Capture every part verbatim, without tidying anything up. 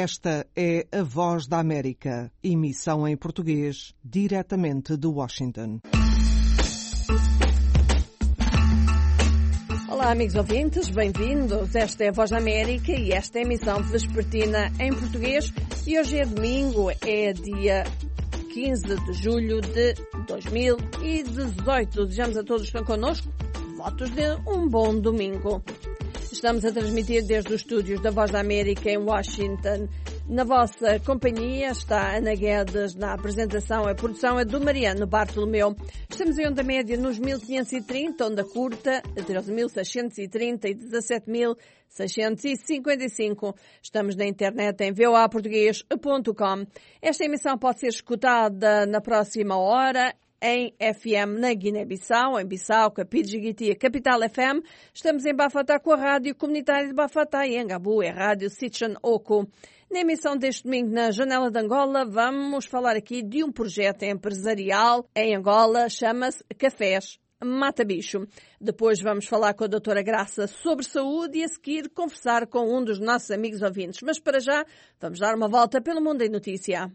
Esta é a Voz da América, emissão em português, diretamente de Washington. Olá, amigos ouvintes, bem-vindos. Esta é a Voz da América e esta é a emissão vespertina em português. E hoje é domingo, é dia quinze de julho de dois mil e dezoito. Desejamos a todos que estão connosco votos de um bom domingo. Estamos a transmitir desde os estúdios da Voz da América em Washington. Na vossa companhia está Ana Guedes na apresentação. A produção é do Mariano Bartolomeu. Estamos em onda média nos mil quinhentos e trinta, onda curta treze mil seiscentos e trinta e dezassete mil seiscentos e cinquenta e cinco. Estamos na internet em v o a português ponto com. Esta emissão pode ser escutada na próxima hora em F M na Guiné-Bissau, em Bissau, Capitão Jiguiti, Capital F M. Estamos em Bafatá com a Rádio Comunitária de Bafatá e em Gabu é a Rádio Sitchan Oco. Na emissão deste domingo na Janela de Angola vamos falar aqui de um projeto empresarial em Angola, chama-se Cafés Mata Bicho. Depois vamos falar com a doutora Graça sobre saúde e a seguir conversar com um dos nossos amigos ouvintes. Mas para já vamos dar uma volta pelo mundo em notícia.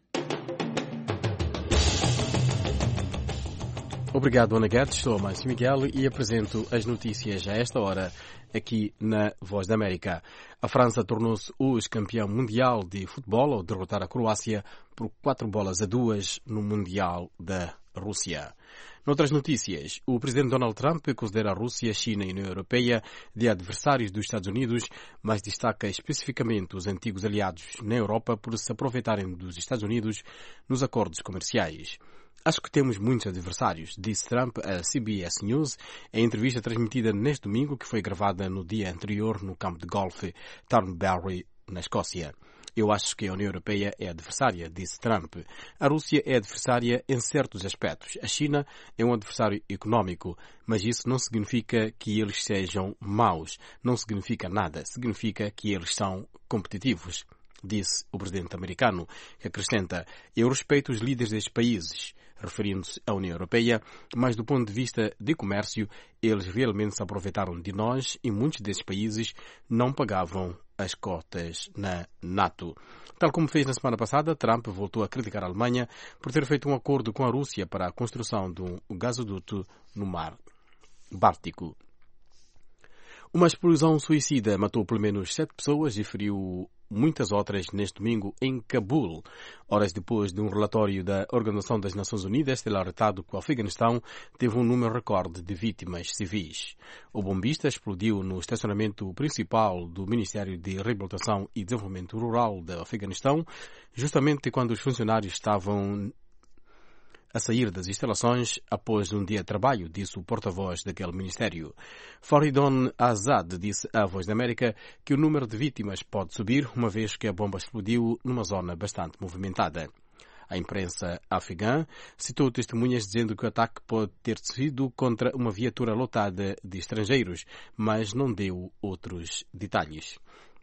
Obrigado, Ana Guedes. Sou Márcio Miguel e apresento as notícias a esta hora aqui na Voz da América. A França tornou-se hoje campeão mundial de futebol ao derrotar a Croácia por quatro bolas a duas no Mundial da Rússia. Noutras notícias, o presidente Donald Trump considera a Rússia, a China e a União Europeia de adversários dos Estados Unidos, mas destaca especificamente os antigos aliados na Europa por se aproveitarem dos Estados Unidos nos acordos comerciais. Acho que temos muitos adversários, disse Trump à C B S News, em entrevista transmitida neste domingo, que foi gravada no dia anterior no campo de golfe Thornbury, na Escócia. Eu acho que a União Europeia é adversária, disse Trump. A Rússia é adversária em certos aspectos. A China é um adversário económico, mas isso não significa que eles sejam maus. Não significa nada. Significa que eles são competitivos, disse o presidente americano, que acrescenta: eu respeito os líderes destes países, referindo-se à União Europeia, mas do ponto de vista de comércio, eles realmente se aproveitaram de nós e muitos desses países não pagavam as cotas na NATO. Tal como fez na semana passada, Trump voltou a criticar a Alemanha por ter feito um acordo com a Rússia para a construção de um gasoduto no mar Báltico. Uma explosão suicida matou pelo menos sete pessoas e feriu muitas outras neste domingo em Cabul, horas depois de um relatório da Organização das Nações Unidas ter alertado que o Afeganistão teve um número recorde de vítimas civis. O bombista explodiu no estacionamento principal do Ministério de Reabilitação e Desenvolvimento Rural do Afeganistão, justamente quando os funcionários estavam a sair das instalações após um dia de trabalho, disse o porta-voz daquele ministério. Faridon Azad disse à Voz da América que o número de vítimas pode subir, uma vez que a bomba explodiu numa zona bastante movimentada. A imprensa afegã citou testemunhas dizendo que o ataque pode ter sido contra uma viatura lotada de estrangeiros, mas não deu outros detalhes.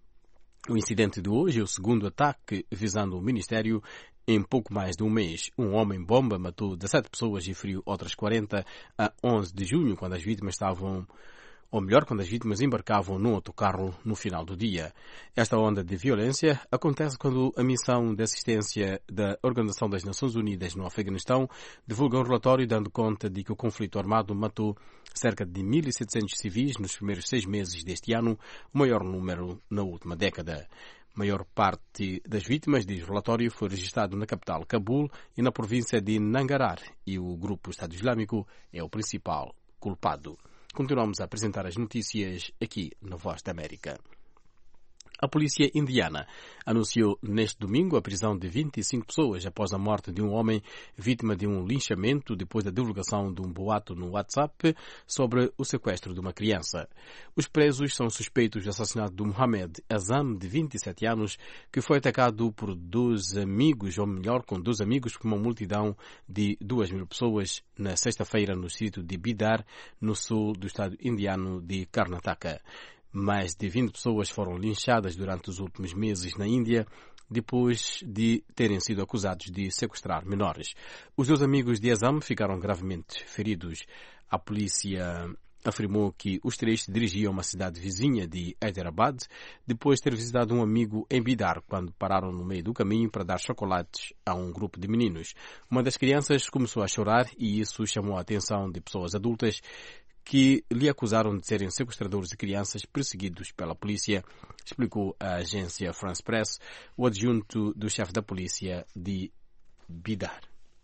O incidente de hoje é o segundo ataque visando o ministério em pouco mais de um mês. Um homem-bomba matou dezessete pessoas e feriu outras quarenta a onze de junho, quando as vítimas estavam, ou melhor, quando as vítimas embarcavam num autocarro no final do dia. Esta onda de violência acontece quando a missão de assistência da Organização das Nações Unidas no Afeganistão divulga um relatório dando conta de que o conflito armado matou cerca de mil e setecentos civis nos primeiros seis meses deste ano, o maior número na última década. A maior parte das vítimas, diz o relatório, foi registrado na capital Cabul e na província de Nangarhar, e o grupo Estado Islâmico é o principal culpado. Continuamos a apresentar as notícias aqui na Voz da América. A polícia indiana anunciou neste domingo a prisão de vinte e cinco pessoas após a morte de um homem vítima de um linchamento depois da divulgação de um boato no WhatsApp sobre o sequestro de uma criança. Os presos são suspeitos do assassinato de Mohamed Azam, de vinte e sete anos, que foi atacado por dois amigos, ou melhor, com dois amigos, por uma multidão de duas mil pessoas na sexta-feira no distrito de Bidar, no sul do estado indiano de Karnataka. Mais de vinte pessoas foram linchadas durante os últimos meses na Índia, depois de terem sido acusados de sequestrar menores. Os dois amigos de Azam ficaram gravemente feridos. A polícia afirmou que os três se dirigiam a uma cidade vizinha de Hyderabad depois de ter visitado um amigo em Bidar, quando pararam no meio do caminho para dar chocolates a um grupo de meninos. Uma das crianças começou a chorar e isso chamou a atenção de pessoas adultas que lhe acusaram de serem sequestradores de crianças perseguidos pela polícia, explicou a agência France Press, o adjunto do chefe da polícia de Bidar.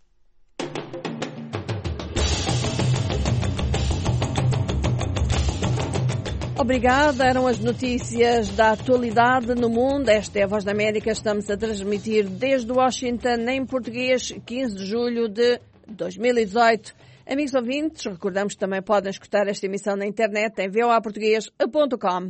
Obrigada, eram as notícias da atualidade no mundo. Esta é a Voz da América, estamos a transmitir desde Washington em português, quinze de julho de dois mil e dezoito. Amigos ouvintes, recordamos que também podem escutar esta emissão na internet em v o a português ponto com.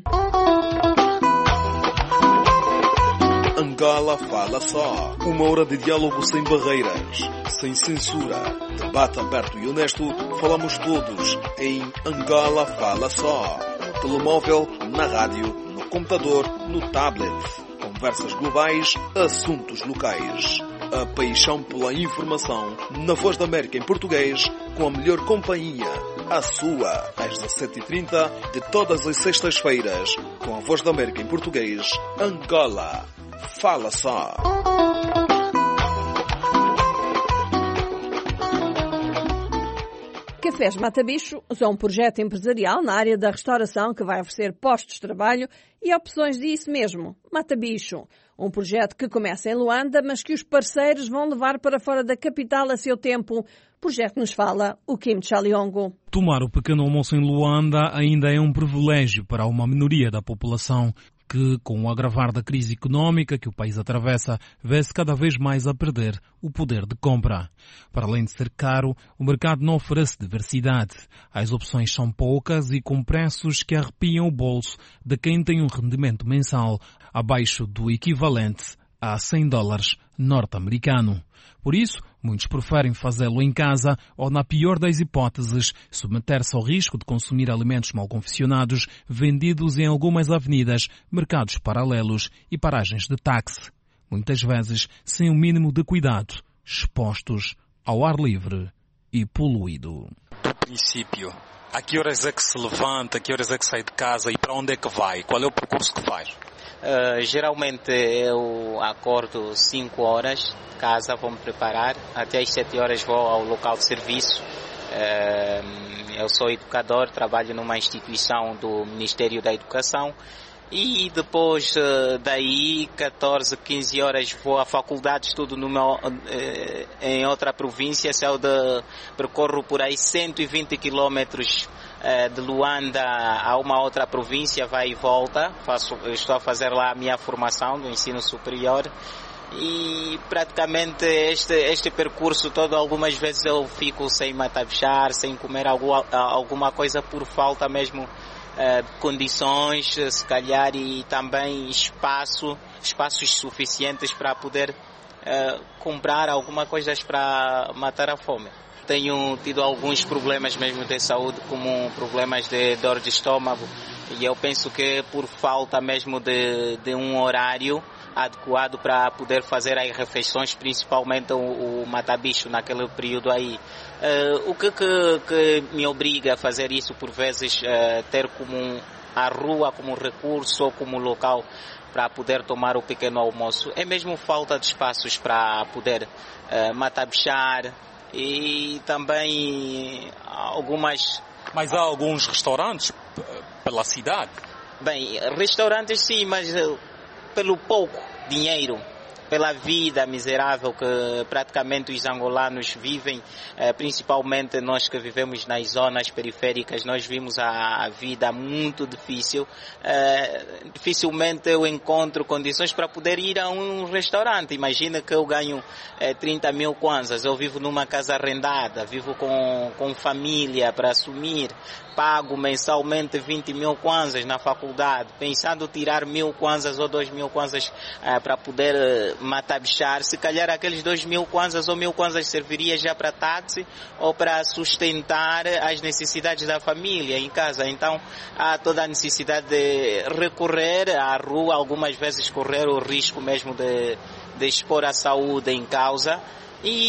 Angola Fala Só. Uma hora de diálogo sem barreiras, sem censura. Debate aberto e honesto. Falamos todos em Angola Fala Só. No telemóvel, na rádio, no computador, no tablet. Conversas globais, assuntos locais. A paixão pela informação na Voz da América em português, com a melhor companhia, a sua, às dezassete e trinta de todas as sextas-feiras, com a Voz da América em português, Angola Fala Só. Cafés Mata Bicho são um projeto empresarial na área da restauração que vai oferecer postos de trabalho e opções disso mesmo, Mata Bicho. Um projeto que começa em Luanda, mas que os parceiros vão levar para fora da capital a seu tempo. Projeto nos fala o Kim Chaliongo. Tomar o pequeno almoço em Luanda ainda é um privilégio para uma minoria da população que, com o agravar da crise económica que o país atravessa, vê-se cada vez mais a perder o poder de compra. Para além de ser caro, o mercado não oferece diversidade. As opções são poucas e com preços que arrepiam o bolso de quem tem um rendimento mensal abaixo do equivalente a cem dólares norte-americano. Por isso, muitos preferem fazê-lo em casa ou, na pior das hipóteses, submeter-se ao risco de consumir alimentos mal confeccionados vendidos em algumas avenidas, mercados paralelos e paragens de táxi. Muitas vezes sem o mínimo de cuidado, expostos ao ar livre e poluído. Do princípio, a que horas é que se levanta, a que horas é que sai de casa e para onde é que vai? Qual é o percurso que faz? Uh, geralmente eu acordo cinco horas de casa, vou me preparar, até às sete horas vou ao local de serviço. Uh, eu sou educador, trabalho numa instituição do Ministério da Educação e depois uh, daí, catorze, quinze horas vou à faculdade, estudo no meu, uh, em outra província, saio de, percorro por aí cento e vinte quilômetros de Luanda a uma outra província, vai e volta. Faço, estou a fazer lá a minha formação do ensino superior e praticamente este, este percurso todo, algumas vezes eu fico sem matabichar, sem comer alguma, alguma coisa por falta mesmo de condições, se calhar, e também espaço, espaços suficientes para poder uh, comprar alguma coisa para matar a fome. Tenho tido alguns problemas mesmo de saúde, como problemas de dor de estômago, e eu penso que por falta mesmo de, de um horário adequado para poder fazer as refeições, principalmente o, o matabicho naquele período aí. Uh, o que, que, que me obriga a fazer isso por vezes, uh, ter como a rua como recurso ou como local para poder tomar o pequeno almoço, é mesmo falta de espaços para poder uh, matabichar. E também algumas... Mas há alguns restaurantes pela cidade? Bem, restaurantes sim, mas pelo pouco dinheiro, pela vida miserável que praticamente os angolanos vivem, principalmente nós que vivemos nas zonas periféricas, nós vimos a vida muito difícil. Dificilmente eu encontro condições para poder ir a um restaurante. Imagina que eu ganho trinta mil kwanzas, eu vivo numa casa arrendada, vivo com, com família para assumir, pago mensalmente vinte mil kwanzas na faculdade, pensando tirar mil kwanzas ou dois mil kwanzas para poder matabichar, se calhar aqueles dois mil kwanzas ou mil kwanzas serviria já para táxi ou para sustentar as necessidades da família em casa. Então há toda a necessidade de recorrer à rua, algumas vezes correr o risco mesmo de, de expor a saúde em causa. E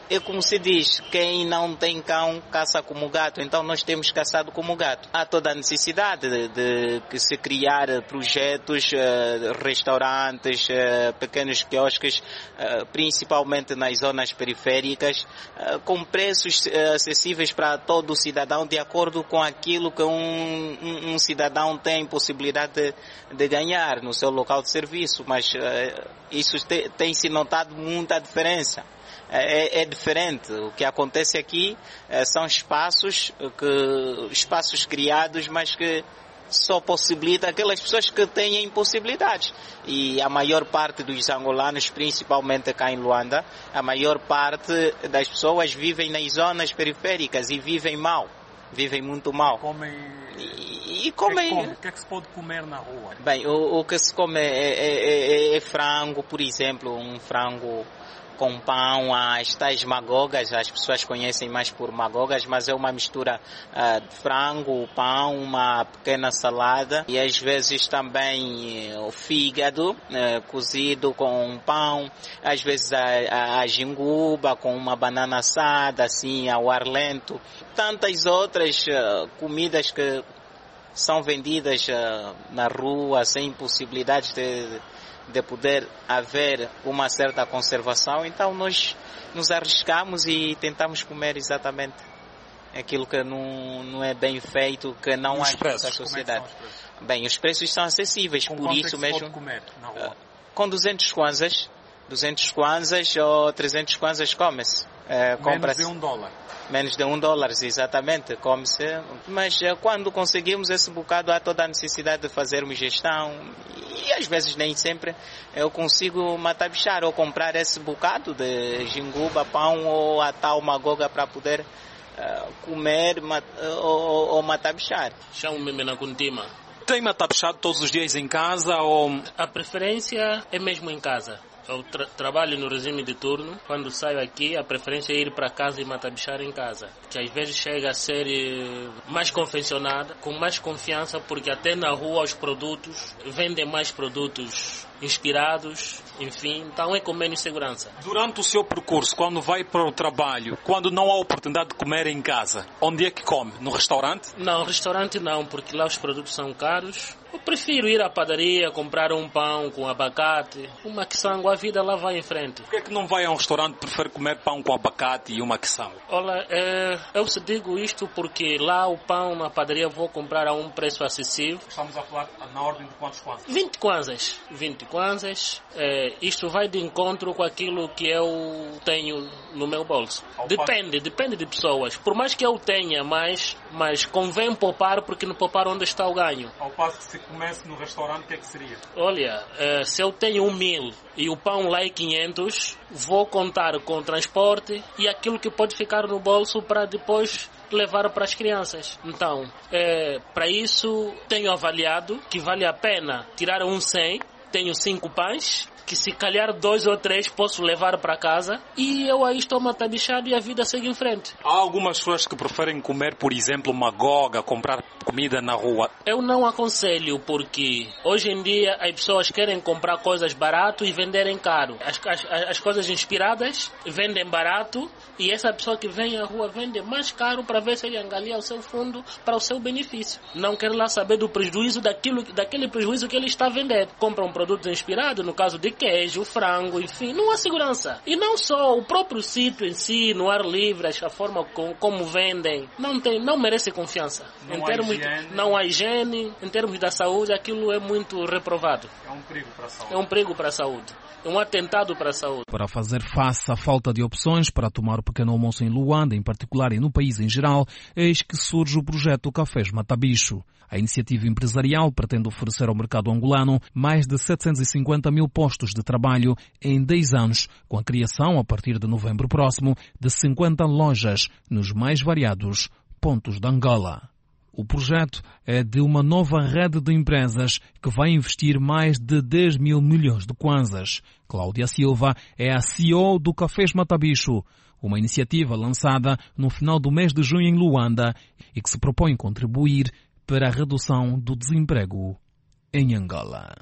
é como se diz, quem não tem cão caça como gato, então nós temos caçado como gato. Há toda a necessidade de, de que se criar projetos, restaurantes, pequenos quiosques, principalmente nas zonas periféricas, com preços acessíveis para todo o cidadão, de acordo com aquilo que um, um, um cidadão tem possibilidade de, de ganhar no seu local de serviço, mas isso te, tem se notado muita diferença. É, é diferente. O que acontece aqui é, são espaços, que, espaços criados, mas que só possibilita aquelas pessoas que têm impossibilidades. E a maior parte dos angolanos, principalmente cá em Luanda, a maior parte das pessoas vivem nas zonas periféricas e vivem mal. Vivem muito mal. Comem... E, e comem... O que, é que, que é que se pode comer na rua? Bem, o, o que se come é, é, é, é frango, por exemplo, um frango com pão, as tais magogas, as pessoas conhecem mais por magogas, mas é uma mistura uh, de frango, pão, uma pequena salada e às vezes também uh, o fígado uh, cozido com pão, às vezes a, a, a jinguba com uma banana assada, assim, ao ar lento. Tantas outras uh, comidas que são vendidas uh, na rua sem possibilidades de de poder haver uma certa conservação, então nós nos arriscamos e tentamos comer exatamente aquilo que não, não é bem feito, que não há na sociedade. É bem, os preços são acessíveis, com por isso é mesmo. Pode comer na rua? Com duzentos kwanzas, duzentos kwanzas ou trezentos kwanzas come-se. É, menos de um dólar. Menos de um dólar, exatamente, come-se. Mas quando conseguimos esse bocado, há toda a necessidade de fazermos gestão. E às vezes nem sempre eu consigo matabichar ou comprar esse bocado de jinguba, pão ou a tal magoga para poder uh, comer mat, ou, ou matabichar. Chamo-me Menakuntima. Tem matabichado todos os dias em casa ou... A preferência é mesmo em casa. Eu tra- trabalho no regime de turno. Quando saio aqui, a preferência é ir para casa e matabichar em casa. Que às vezes chega a ser eh, mais convencionada, com mais confiança, porque até na rua os produtos, vendem mais produtos inspirados, enfim, então é com menos segurança. Durante o seu percurso, quando vai para o trabalho, quando não há oportunidade de comer em casa, onde é que come? No restaurante? Não, restaurante não, porque lá os produtos são caros. Eu prefiro ir à padaria, comprar um pão com abacate, uma quiçango, a vida lá vai em frente. Por que é que não vai a um restaurante e prefere comer pão com abacate e uma quiçango? Olha, é, eu se digo isto porque lá o pão na padaria vou comprar a um preço acessível. Estamos a falar na ordem de quantos kwanzas? vinte kwanzas. vinte kwanzas. É, isto vai de encontro com aquilo que eu tenho no meu bolso. Ao depende, passo. depende de pessoas. Por mais que eu tenha mais, mas convém poupar, porque no poupar onde está o ganho. Ao passo que se comece no restaurante, o que é que seria? Olha, é, se eu tenho um mil e o pão lá é quinhentos, vou contar com o transporte e aquilo que pode ficar no bolso para depois levar para as crianças. Então, é, para isso tenho avaliado que vale a pena tirar um cem, tenho cinco pães, que se calhar dois ou três posso levar para casa e eu aí estou matabichado e a vida segue em frente. Há algumas pessoas que preferem comer, por exemplo, magoga, comprar comida na rua. Eu não aconselho, porque hoje em dia as pessoas querem comprar coisas barato e venderem caro. As, as, as coisas inspiradas vendem barato e essa pessoa que vem à rua vende mais caro para ver se ele angalia o seu fundo para o seu benefício. Não quer lá saber do prejuízo daquilo, daquele prejuízo que ele está vendendo. Compra um produto inspirado, no caso de queijo, frango, enfim, não há segurança. E não só o próprio sítio em si, no ar livre, a forma com, como vendem, não, tem, não merece confiança. Não, em há termos, higiene. não há higiene, em termos da saúde, aquilo é muito reprovado. É um perigo para a saúde. É um perigo para a saúde. É um atentado para a saúde. Para fazer face à falta de opções para tomar o pequeno almoço em Luanda, em particular e no país em geral, eis que surge o projeto Cafés Matabicho. A iniciativa empresarial pretende oferecer ao mercado angolano mais de setecentos e cinquenta mil postos de trabalho em dez anos, com a criação, a partir de novembro próximo, de cinquenta lojas nos mais variados pontos de Angola. O projeto é de uma nova rede de empresas que vai investir mais de dez mil milhões de kwanzas. Cláudia Silva é a C E O do Cafés Matabicho, uma iniciativa lançada no final do mês de junho em Luanda e que se propõe contribuir para a redução do desemprego em Angola.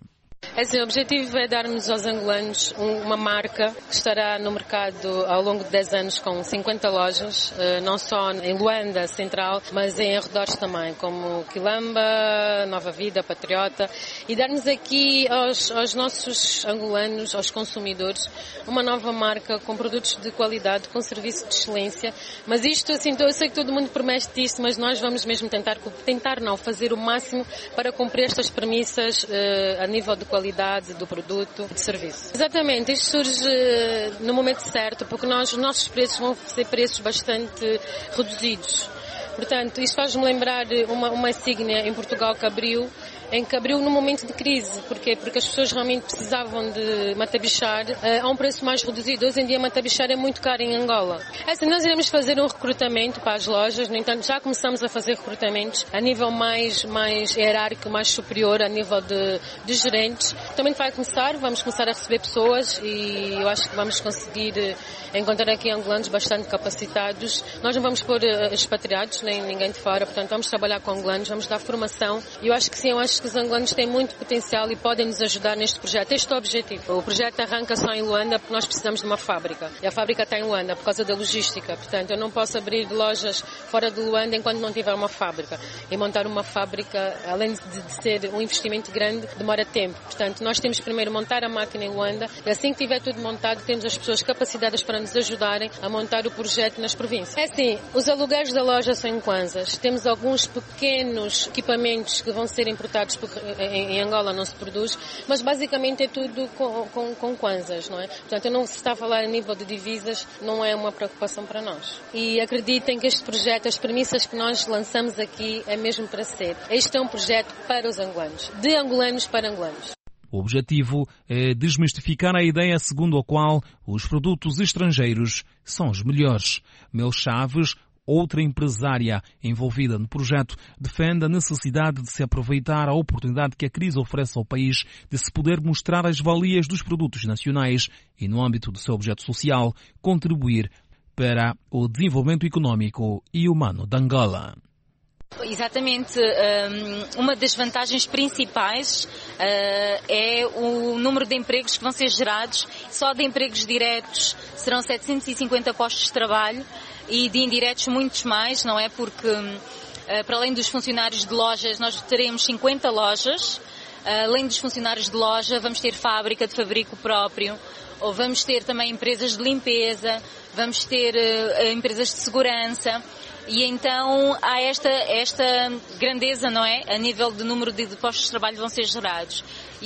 É assim, o objetivo é darmos aos angolanos uma marca que estará no mercado ao longo de dez anos com cinquenta lojas, não só em Luanda Central, mas em arredores também, como Quilamba, Nova Vida, Patriota, e darmos aqui aos, aos nossos angolanos, aos consumidores, uma nova marca com produtos de qualidade, com serviço de excelência. Mas isto, assim, eu sei que todo mundo promete isso, mas nós vamos mesmo tentar, tentar não, fazer o máximo para cumprir estas premissas uh, a nível de qualidade do produto e de serviço. Exatamente, isto surge uh, no momento certo, porque nós, os nossos preços vão ser preços bastante reduzidos. Portanto, isto faz-me lembrar uma, uma insígnia em Portugal que abriu, em que abriu num momento de crise. Porquê? Porque as pessoas realmente precisavam de matabichar uh, a um preço mais reduzido. Hoje em dia matabichar é muito caro em Angola. É assim, nós iremos fazer um recrutamento para as lojas, no entanto já começamos a fazer recrutamentos a nível mais, mais hierárquico, mais superior, a nível de, de gerentes. Também vai começar, vamos começar a receber pessoas e eu acho que vamos conseguir encontrar aqui angolanos bastante capacitados. Nós não vamos pôr uh, expatriados, nem ninguém de fora, portanto vamos trabalhar com angolanos, vamos dar formação. E eu acho que sim, eu acho que os angolanos têm muito potencial e podem nos ajudar neste projeto. Este é o objetivo. O projeto arranca só em Luanda porque nós precisamos de uma fábrica. E a fábrica está em Luanda por causa da logística. Portanto, eu não posso abrir lojas fora de Luanda enquanto não tiver uma fábrica. E montar uma fábrica, além de, de ser um investimento grande, demora tempo. Portanto, nós temos primeiro montar a máquina em Luanda e assim que tiver tudo montado, temos as pessoas capacitadas para nos ajudarem a montar o projeto nas províncias. É assim, os aluguéis da loja são em kwanzas. Temos alguns pequenos equipamentos que vão ser importados porque em Angola não se produz, mas basicamente é tudo com, com, com kwanzas, não é? Portanto, eu não se está a falar a nível de divisas, não é uma preocupação para nós. E acreditem que este projeto, as premissas que nós lançamos aqui é mesmo para ser. Este é um projeto para os angolanos, de angolanos para angolanos. O objetivo é desmistificar a ideia segundo a qual os produtos estrangeiros são os melhores. Mel Chaves, outra empresária envolvida no projeto, defende a necessidade de se aproveitar a oportunidade que a crise oferece ao país de se poder mostrar as valias dos produtos nacionais e, no âmbito do seu objeto social, contribuir para o desenvolvimento econômico e humano de Angola. Exatamente. Uma das vantagens principais é o número de empregos que vão ser gerados. Só de empregos diretos serão setecentos e cinquenta postos de trabalho e de indiretos muitos mais, não é? Porque, para além dos funcionários de lojas, nós teremos cinquenta lojas. Além dos funcionários de loja, vamos ter fábrica de fabrico próprio, ou vamos ter também empresas de limpeza, vamos ter empresas de segurança. E então há esta, esta grandeza, não é? A nível de número de postos de trabalho vão ser gerados.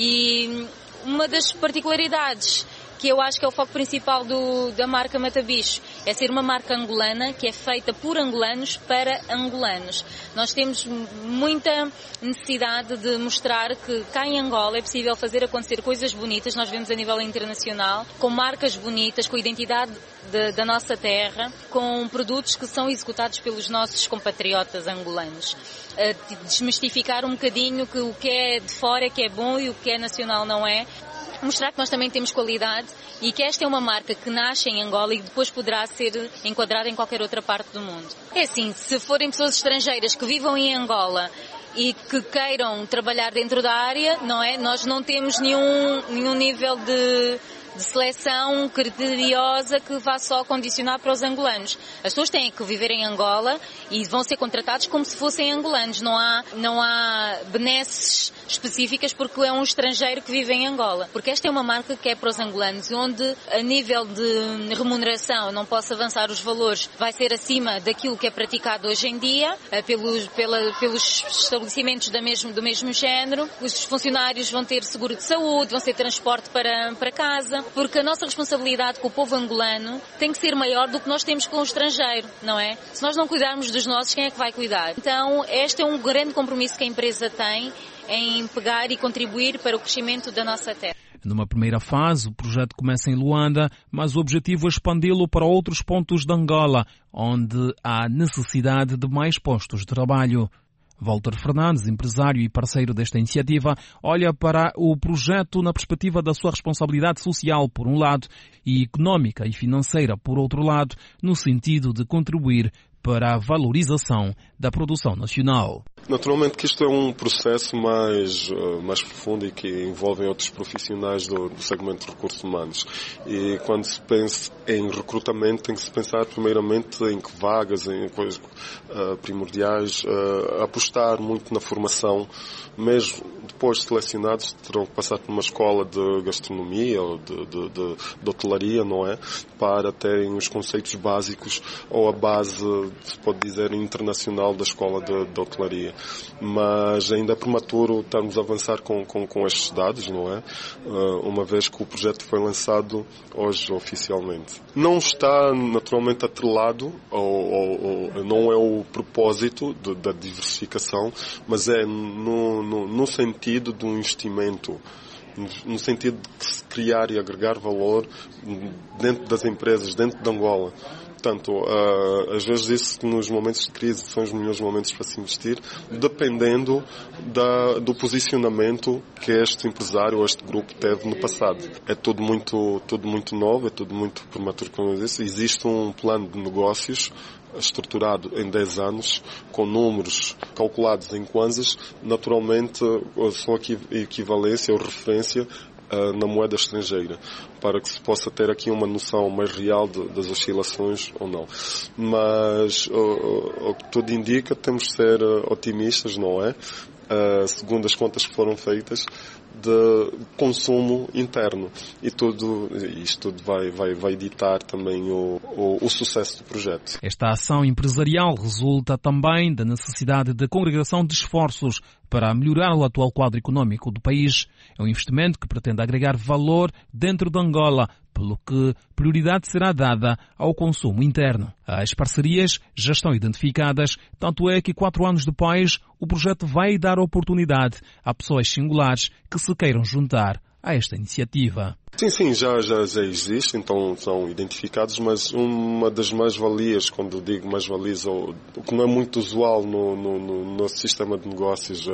E uma das particularidades que eu acho que é o foco principal do, da marca Matabicho é ser uma marca angolana que é feita por angolanos para angolanos. Nós temos muita necessidade de mostrar que cá em Angola é possível fazer acontecer coisas bonitas, nós vemos a nível internacional, com marcas bonitas, com a identidade de, da nossa terra, com produtos que são executados pelos nossos compatriotas angolanos. Desmistificar um bocadinho que o que é de fora é que é bom e o que é nacional não é. Mostrar que nós também temos qualidade e que esta é uma marca que nasce em Angola e depois poderá ser enquadrada em qualquer outra parte do mundo. É assim, se forem pessoas estrangeiras que vivam em Angola e que queiram trabalhar dentro da área, não é? Nós não temos nenhum, nenhum nível de, de seleção criteriosa que vá só condicionar para os angolanos. As pessoas têm que viver em Angola e vão ser contratados como se fossem angolanos. Não há, não há benesses específicas porque é um estrangeiro que vive em Angola. Porque esta é uma marca que é para os angolanos, onde a nível de remuneração, não posso avançar os valores, vai ser acima daquilo que é praticado hoje em dia, pelos, pela, pelos estabelecimentos da mesmo, do mesmo género. Os funcionários vão ter seguro de saúde, vão ter transporte para, para casa, porque a nossa responsabilidade com o povo angolano tem que ser maior do que nós temos com o estrangeiro, não é? Se nós não cuidarmos dos nossos, quem é que vai cuidar? Então, este é um grande compromisso que a empresa tem em pegar e contribuir para o crescimento da nossa terra. Numa primeira fase, o projeto começa em Luanda, mas o objetivo é expandi-lo para outros pontos de Angola, onde há necessidade de mais postos de trabalho. Walter Fernandes, empresário e parceiro desta iniciativa, olha para o projeto na perspectiva da sua responsabilidade social, por um lado, e económica e financeira, por outro lado, no sentido de contribuir para a valorização da produção nacional. Naturalmente que isto é um processo mais, mais profundo e que envolve outros profissionais do, do segmento de recursos humanos. E quando se pensa em recrutamento, tem que se pensar primeiramente em que vagas, em coisas uh, primordiais, uh, apostar muito na formação. Mesmo depois de selecionados, terão que passar por uma escola de gastronomia ou de, de, de, de hotelaria, não é? Para terem os conceitos básicos ou a base, se pode dizer, internacional da escola de, de hotelaria. Mas ainda é prematuro estarmos a avançar com, com, com estes dados, não é? Uh, uma vez que o projeto foi lançado hoje oficialmente. Não está naturalmente atrelado, ou, ou, ou não é o propósito de, da diversificação, mas é no, no, no sentido do investimento, no sentido de se criar e agregar valor dentro das empresas, dentro de Angola. Portanto, uh, às vezes disse que nos momentos de crise são os melhores momentos para se investir, dependendo da, do posicionamento que este empresário ou este grupo teve no passado. É tudo muito, tudo muito novo, é tudo muito prematuro, como eu disse. Existe um plano de negócios estruturado em dez anos, com números calculados em kwanzas. Naturalmente, são aqui equivalência ou referência Uh, na moeda estrangeira, para que se possa ter aqui uma noção mais real de, das oscilações ou não. Mas uh, o que tudo indica, temos de ser uh, otimistas, não é? Uh, segundo as contas que foram feitas, de consumo interno. E tudo, isto tudo vai, vai, vai ditar também o, o, o sucesso do projeto. Esta ação empresarial resulta também da necessidade de congregação de esforços para melhorar o atual quadro econômico do país. É um investimento que pretende agregar valor dentro de Angola, pelo que prioridade será dada ao consumo interno. As parcerias já estão identificadas, tanto é que quatro anos depois o projeto vai dar oportunidade a pessoas singulares que se queiram juntar a esta iniciativa. Sim, sim, já, já, já existe, então são identificados, mas uma das mais-valias, quando digo mais-valias, o que não é muito usual no, no, no nosso sistema de negócios uh,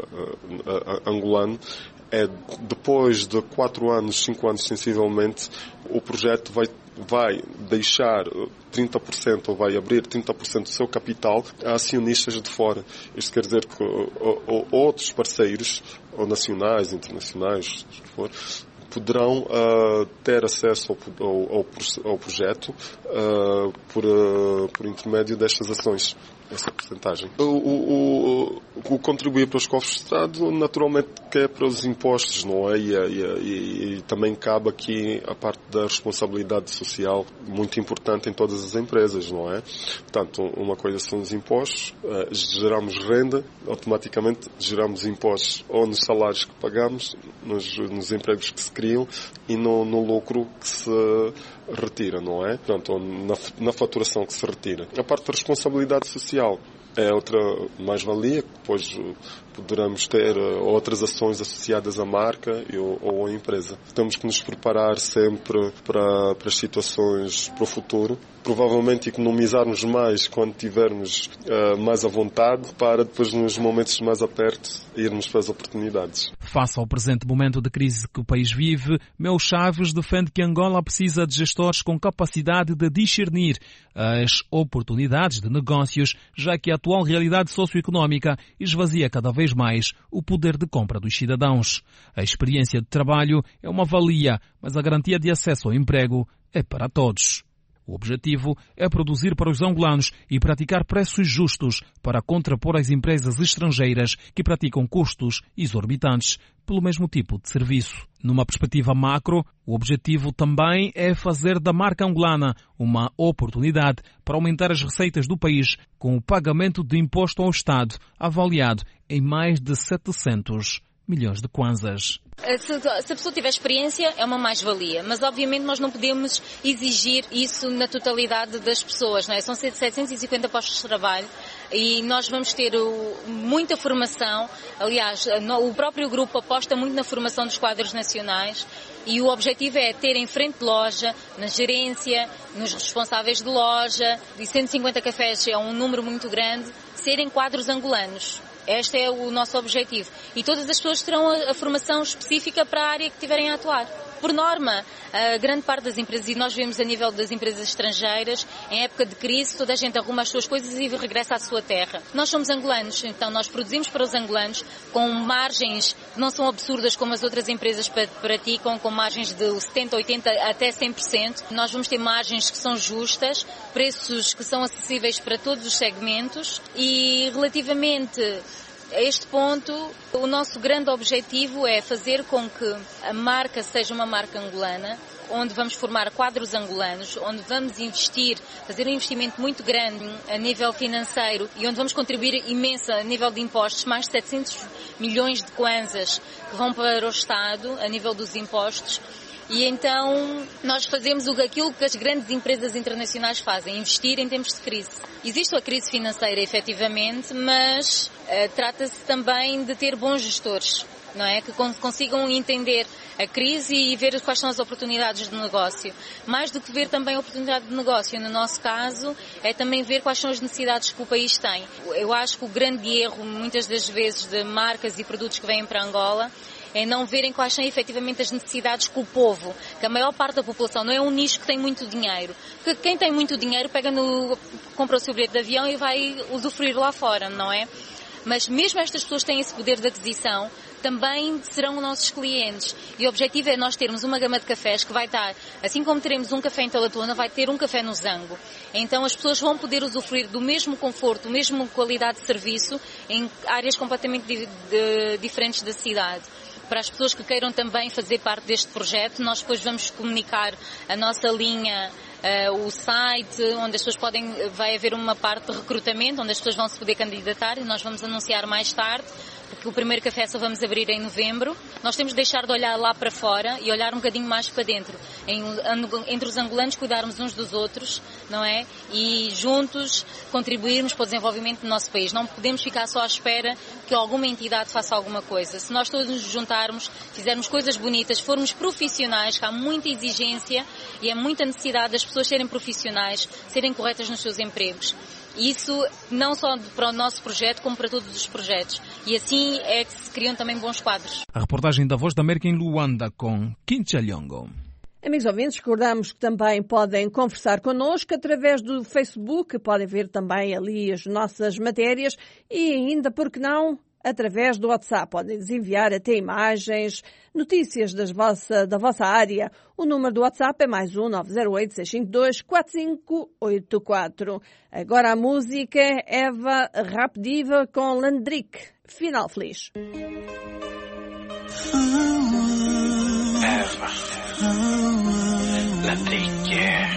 uh, uh, angolano, é depois de quatro anos, cinco anos sensivelmente, o projeto vai, vai deixar trinta por cento ou vai abrir trinta por cento do seu capital a acionistas de fora. Isto quer dizer que ou, ou, outros parceiros, ou nacionais, internacionais, se for, poderão uh, ter acesso ao, ao, ao projeto uh, por, uh, por intermédio destas ações, essa porcentagem. O, o, o, o contribuir para os cofres de Estado, naturalmente, que é para os impostos, não é? E, e, e, e também cabe aqui a parte da responsabilidade social, muito importante em todas as empresas, não é? Portanto, uma coisa são os impostos, uh, geramos renda, automaticamente geramos impostos ou nos salários que pagamos, nos, nos empregos que se criam e no, no lucro que se retira, não é? Portanto, na, na faturação que se retira. A parte da responsabilidade social é outra mais-valia, que depois poderemos ter outras ações associadas à marca ou, ou à empresa. Temos que nos preparar sempre para, para as situações para o futuro. Provavelmente economizarmos mais quando tivermos uh, mais à vontade, para depois nos momentos mais aperto irmos para as oportunidades. Face ao presente momento de crise que o país vive, Mel Chaves defende que Angola precisa de gestores com capacidade de discernir as oportunidades de negócios, já que a atual realidade socioeconómica esvazia cada vez mais o poder de compra dos cidadãos. A experiência de trabalho é uma valia, mas a garantia de acesso ao emprego é para todos. O objetivo é produzir para os angolanos e praticar preços justos para contrapor as empresas estrangeiras que praticam custos exorbitantes pelo mesmo tipo de serviço. Numa perspectiva macro, o objetivo também é fazer da marca angolana uma oportunidade para aumentar as receitas do país com o pagamento de imposto ao Estado, avaliado em mais de setecentos milhões de kwanzas. Se a pessoa tiver experiência, é uma mais-valia, mas obviamente nós não podemos exigir isso na totalidade das pessoas, não é? São setecentos e cinquenta postos de trabalho e nós vamos ter muita formação. Aliás, o próprio grupo aposta muito na formação dos quadros nacionais e o objetivo é ter em frente de loja, na gerência, nos responsáveis de loja, e cento e cinquenta cafés é um número muito grande, serem quadros angolanos. Este é o nosso objetivo. E todas as pessoas terão a, a formação específica para a área que tiverem a atuar. Por norma, a grande parte das empresas, e nós vemos a nível das empresas estrangeiras, em época de crise, toda a gente arruma as suas coisas e regressa à sua terra. Nós somos angolanos, então nós produzimos para os angolanos com margens que não são absurdas como as outras empresas praticam, com margens de setenta, oitenta até cem por cento. Nós vamos ter margens que são justas, preços que são acessíveis para todos os segmentos e relativamente a este ponto, o nosso grande objetivo é fazer com que a marca seja uma marca angolana, onde vamos formar quadros angolanos, onde vamos investir, fazer um investimento muito grande a nível financeiro e onde vamos contribuir imenso a nível de impostos, mais de setecentos milhões de kwanzas que vão para o Estado a nível dos impostos. E então nós fazemos aquilo que as grandes empresas internacionais fazem, investir em tempos de crise. Existe a crise financeira, efetivamente, mas uh, trata-se também de ter bons gestores, não é? Que consigam entender a crise e ver quais são as oportunidades de negócio. Mais do que ver também a oportunidade de negócio, no nosso caso, é também ver quais são as necessidades que o país tem. Eu acho que o grande erro, muitas das vezes, de marcas e produtos que vêm para Angola, é não verem quais são efetivamente as necessidades que o povo, que a maior parte da população não é um nicho que tem muito dinheiro. Porque quem tem muito dinheiro pega no, compra o seu bilhete de avião e vai usufruir lá fora, não é? Mas mesmo estas pessoas que têm esse poder de aquisição, também serão nossos clientes. E o objetivo é nós termos uma gama de cafés que vai estar, assim como teremos um café em Talatona, vai ter um café no Zango. Então as pessoas vão poder usufruir do mesmo conforto, mesma qualidade de serviço em áreas completamente di- de, diferentes da cidade. Para as pessoas que queiram também fazer parte deste projeto, nós depois vamos comunicar a nossa linha, uh, o site, onde as pessoas podem, vai haver uma parte de recrutamento, onde as pessoas vão se poder candidatar e nós vamos anunciar mais tarde, porque o primeiro café só vamos abrir em novembro. Nós temos de deixar de olhar lá para fora e olhar um bocadinho mais para dentro. Em, entre os angolanos cuidarmos uns dos outros, não é? E juntos contribuirmos para o desenvolvimento do nosso país. Não podemos ficar só à espera que alguma entidade faça alguma coisa. Se nós todos nos juntarmos, fizermos coisas bonitas, formos profissionais, que há muita exigência e é muita necessidade das pessoas serem profissionais, serem corretas nos seus empregos. Isso não só para o nosso projeto, como para todos os projetos. E assim é que se criam também bons quadros. A reportagem da Voz da América em Luanda com Kincha Lyongo. Amigos ouvintes, recordamos que também podem conversar connosco através do Facebook, podem ver também ali as nossas matérias e ainda, por que não, através do WhatsApp. Podem-nos enviar até imagens, notícias das vossa, da vossa área. O número do WhatsApp é mais um nove zero oito, seis cinco dois, quatro cinco oito quatro. Agora a música é Eva Rapdiva com Landrick. Final feliz. Eva Landrick.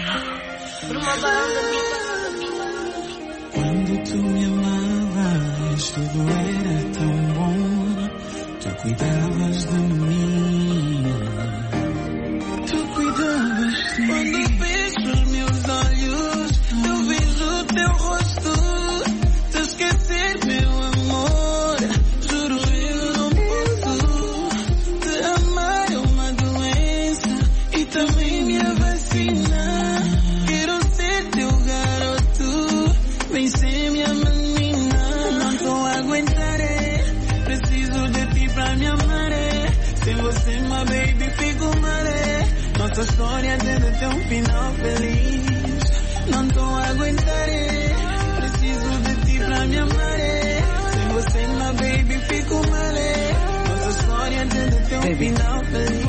Quando tu me amavas, tudo era tão bom. Tu cuidavas de mim. Tu cuidavas de mim. Quando vejo os meus olhos, eu vejo o teu rosto. Se esquecer, meu amor, juro eu não posso. Te amar é uma doença e também minha vacina. Quero ser teu garoto, vem ser minha menina. Não tô aguentaré, preciso de ti pra me amar. Sem você, my baby, fico maré. Nossa história deve ter um final feliz. Não tô aguentaré, preciso de ti pra me amar. Sem você, my baby, fico maré. Nossa história deve ter um baby. Final feliz.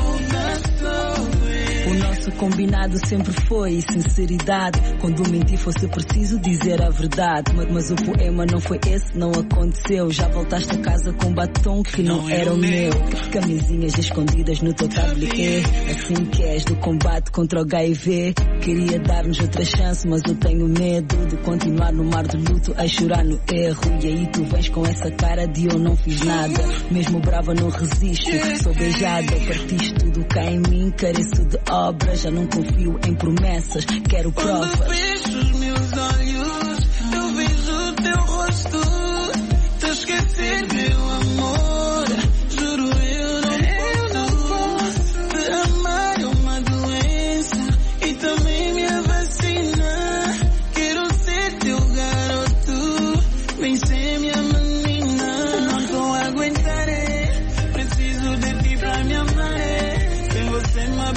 O nosso combinado sempre foi sinceridade. Quando mentir fosse preciso dizer a verdade. Mas, mas o poema não foi esse, não aconteceu. Já voltaste a casa com batom que não, não era o meu. Camisinhas escondidas no teu tablier. Assim que és do combate contra o H I V. Queria dar-nos outra chance, mas eu tenho medo de continuar no mar do luto a chorar no erro. E aí tu vens com essa cara de eu não fiz nada. Mesmo brava não resisto, sou beijada. Partiste tudo cá em mim, careço de obras. Já não confio em promessas, quero provas. Quando fecho os meus olhos, eu vejo o teu rosto. Te esquecer, meu amor, juro eu não posso. Te amar é uma doença e também minha vacina. Quero ser teu garoto, vem ser minha menina. Não tô aguentaré, preciso de ti pra me amar. Sem você, my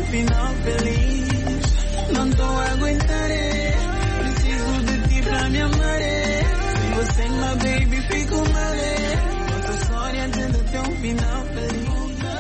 final feliz. Não tô a aguentar, preciso de ti pra me amar. Sem você, my baby, fico mal. Conta a história antes de ter um final feliz.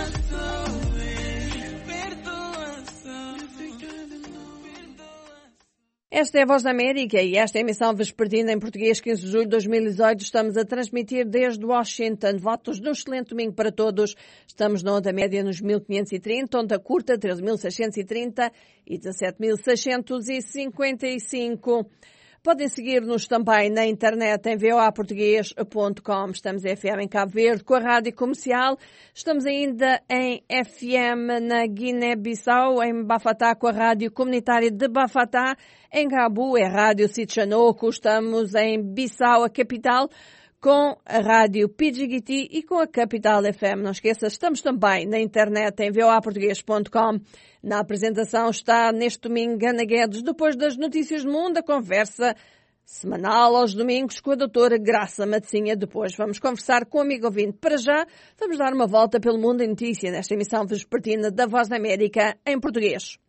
Esta é a Voz da América e esta é a emissão vespertina em português, quinze de julho de dois mil e dezoito. Estamos a transmitir desde Washington. Votos de um excelente domingo para todos. Estamos na onda média nos mil quinhentos e trinta, onda curta treze mil seiscentos e trinta e dezassete mil seiscentos e cinquenta e cinco. Podem seguir-nos também na internet em v o a português ponto com. Estamos em F M em Cabo Verde com a Rádio Comercial. Estamos ainda em F M na Guiné-Bissau, em Bafatá com a Rádio Comunitária de Bafatá. Em Gabu é a Rádio Sitchanoco. Estamos em Bissau, a capital, com a Rádio Pidjigiti e com a Capital F M. Não esqueça, estamos também na internet em v o a português ponto com. Na apresentação está neste domingo Ana Guedes, depois das notícias do mundo, a conversa semanal aos domingos com a doutora Graça Matecinha. Depois vamos conversar com o amigo ouvinte. Para já, vamos dar uma volta pelo mundo em notícia nesta emissão vespertina da Voz da América em português.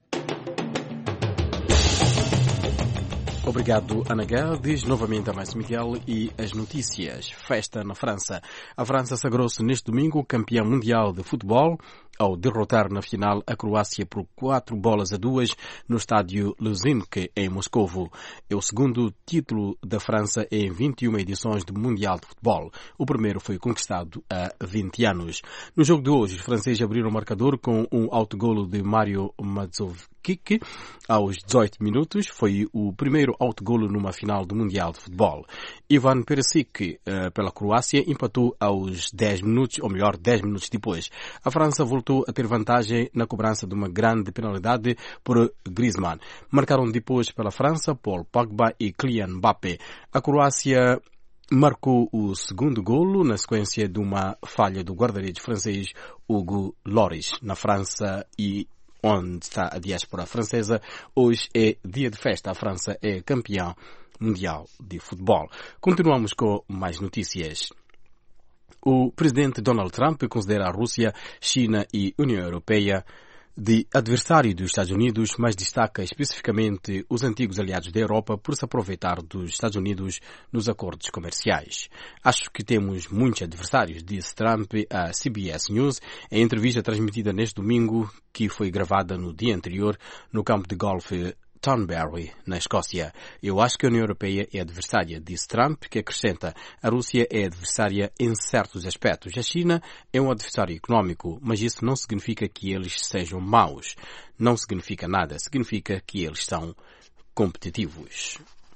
Obrigado, Ana Guedes. Novamente a mais Miguel e as notícias. Festa na França. A França sagrou-se neste domingo campeã mundial de futebol ao derrotar na final a Croácia por quatro bolas a duas no estádio Luzhniki, em Moscovo. É o segundo título da França em vinte e uma edições do Mundial de Futebol. O primeiro foi conquistado há vinte anos. No jogo de hoje, os franceses abriram o marcador com um autogolo de Mario Mandzukic aos dezoito minutos. Foi o primeiro autogolo numa final do Mundial de Futebol. Ivan Perisic, pela Croácia, empatou aos dez minutos, ou melhor, dez minutos depois. A França voltou a ter vantagem na cobrança de uma grande penalidade por Griezmann. Marcaram depois pela França Paul Pogba e Kylian Mbappé. A Croácia marcou o segundo golo na sequência de uma falha do guarda-redes francês Hugo Lloris. Na França e onde está a diáspora francesa, hoje é dia de festa. A França é campeã mundial de futebol. Continuamos com mais notícias. O presidente Donald Trump considera a Rússia, China e União Europeia de adversário dos Estados Unidos, mas destaca especificamente os antigos aliados da Europa por se aproveitar dos Estados Unidos nos acordos comerciais. Acho que temos muitos adversários, disse Trump à C B S News, em entrevista transmitida neste domingo, que foi gravada no dia anterior no campo de golfe Thornbury, na Escócia. Eu acho que a União Europeia é adversária, disse Trump, que acrescenta: a Rússia é adversária em certos aspectos. A China é um adversário económico, mas isso não significa que eles sejam maus. Não significa nada. Significa que eles são competitivos.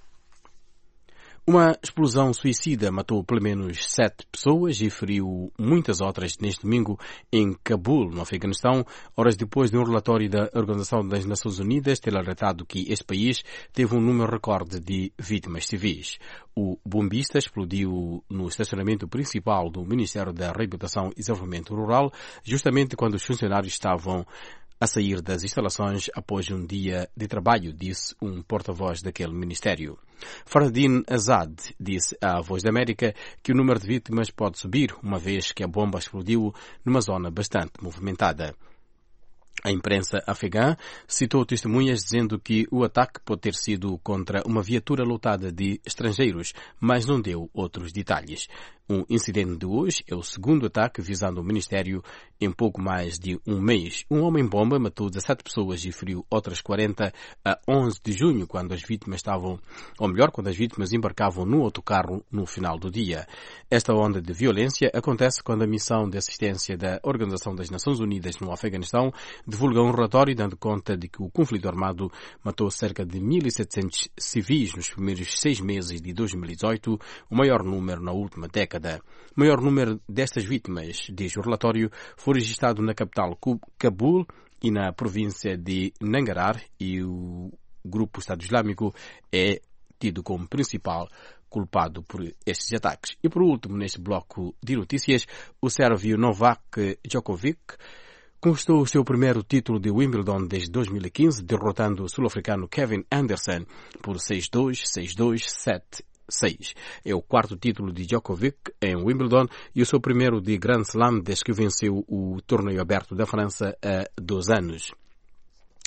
Uma explosão suicida matou pelo menos sete pessoas e feriu muitas outras neste domingo em Cabul, no Afeganistão, horas depois de um relatório da Organização das Nações Unidas ter alertado que este país teve um número recorde de vítimas civis. O bombista explodiu no estacionamento principal do Ministério da Reabilitação e Desenvolvimento Rural, justamente quando os funcionários estavam a sair das instalações após um dia de trabalho, disse um porta-voz daquele ministério. Faradin Azad disse à Voz da América que o número de vítimas pode subir, uma vez que a bomba explodiu numa zona bastante movimentada. A imprensa afegã citou testemunhas dizendo que o ataque pode ter sido contra uma viatura lotada de estrangeiros, mas não deu outros detalhes. Um incidente de hoje é o segundo ataque visando o Ministério em pouco mais de um mês. Um homem-bomba matou dezassete pessoas e feriu outras quarenta a onze de junho, quando as vítimas estavam, ou melhor, quando as vítimas embarcavam no autocarro no final do dia. Esta onda de violência acontece quando a missão de assistência da Organização das Nações Unidas no Afeganistão divulgou um relatório dando conta de que o conflito armado matou cerca de mil e setecentos civis nos primeiros seis meses de dois mil e dezoito, o maior número na última década. O maior número destas vítimas, diz o relatório, foi registrado na capital Cabul e na província de Nangarhar, e o grupo Estado Islâmico é tido como principal culpado por estes ataques. E por último, neste bloco de notícias, o sérvio Novak Djokovic conquistou o seu primeiro título de Wimbledon desde dois mil e quinze, derrotando o sul-africano Kevin Anderson por seis dois, seis dois, sete seis. É o quarto título de Djokovic em Wimbledon e o seu primeiro de Grand Slam desde que venceu o torneio aberto da França há dois anos.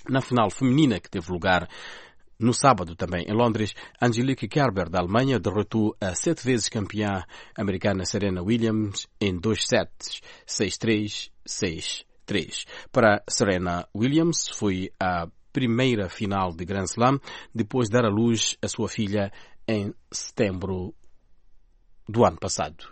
Na final feminina que teve lugar no sábado também em Londres, Angelique Kerber da Alemanha derrotou a sete vezes campeã americana Serena Williams em dois sets, seis três, seis três. Para Serena Williams foi a primeira final de Grand Slam depois de dar à luz a sua filha em setembro do ano passado.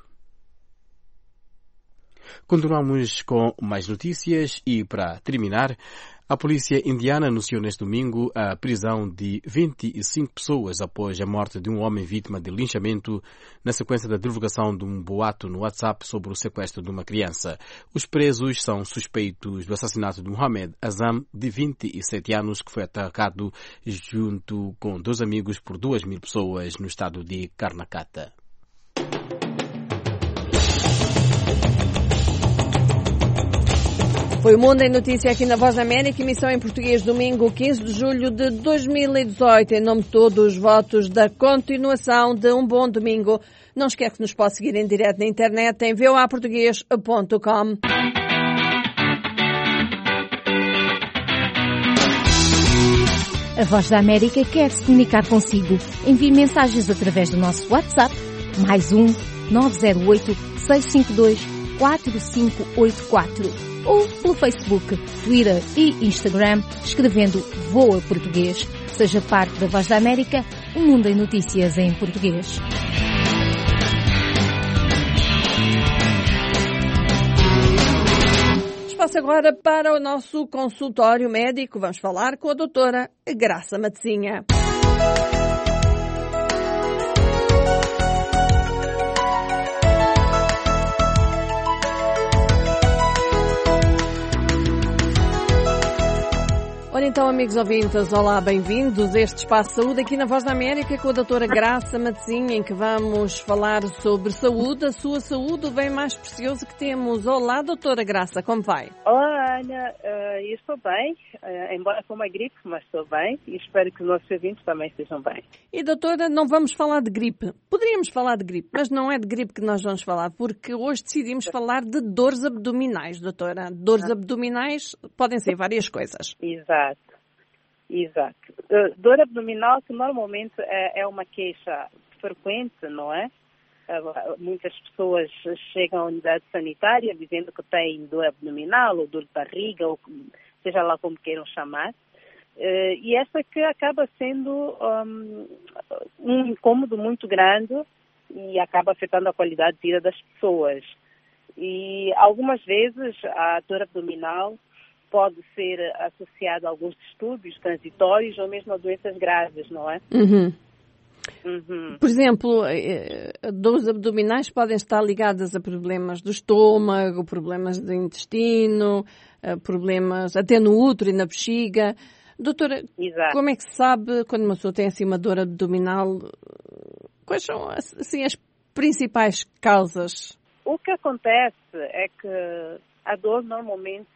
Continuamos com mais notícias e, para terminar, a polícia indiana anunciou neste domingo a prisão de vinte e cinco pessoas após a morte de um homem vítima de linchamento na sequência da divulgação de um boato no WhatsApp sobre o sequestro de uma criança. Os presos são suspeitos do assassinato de Mohamed Azam, de vinte e sete anos, que foi atacado junto com dois amigos por duas mil pessoas no estado de Karnataka. Foi o Mundo em Notícia aqui na Voz da América, emissão em português, domingo quinze de julho de dois mil e dezoito. Em nome de todos os votos da continuação de um bom domingo. Não esquece que nos pode seguir em direto na internet em v o a português ponto com. A Voz da América quer se comunicar consigo. Envie mensagens através do nosso WhatsApp, mais um nove zero oito, seis cinco dois, quatro cinco oito quatro. Ou pelo Facebook, Twitter e Instagram, escrevendo Voa Português. Seja parte da Voz da América, o mundo em notícias em português. Espaço agora para o nosso consultório médico. Vamos falar com a doutora Graça Matezinha. Ora então, amigos ouvintes, olá, bem-vindos a este Espaço de Saúde aqui na Voz da América com a doutora Graça Matezinha, em que vamos falar sobre saúde, a sua saúde, o bem mais precioso que temos. Olá, doutora Graça, como vai? Olá, Ana, uh, eu estou bem, uh, embora com uma gripe, mas estou bem e espero que os nossos ouvintes também estejam bem. E doutora, não vamos falar de gripe. Poderíamos falar de gripe, mas não é de gripe que nós vamos falar, porque hoje decidimos falar de dores abdominais, doutora. Dores ah. abdominais podem ser várias coisas. Exato. Exato. Uh, dor abdominal, que normalmente é, é uma queixa frequente, não é? Uh, muitas pessoas chegam à unidade sanitária dizendo que têm dor abdominal ou dor de barriga, ou seja lá como queiram chamar. Uh, e essa que acaba sendo um, um incômodo muito grande e acaba afetando a qualidade de vida das pessoas. E algumas vezes a dor abdominal pode ser associado a alguns distúrbios transitórios ou mesmo a doenças graves, não é? Uhum. Uhum. Por exemplo, dores abdominais podem estar ligadas a problemas do estômago, problemas do intestino, problemas até no útero e na bexiga. Doutora, Exato. Como é que se sabe quando uma pessoa tem assim uma dor abdominal? Quais são assim, as principais causas? O que acontece é que a dor normalmente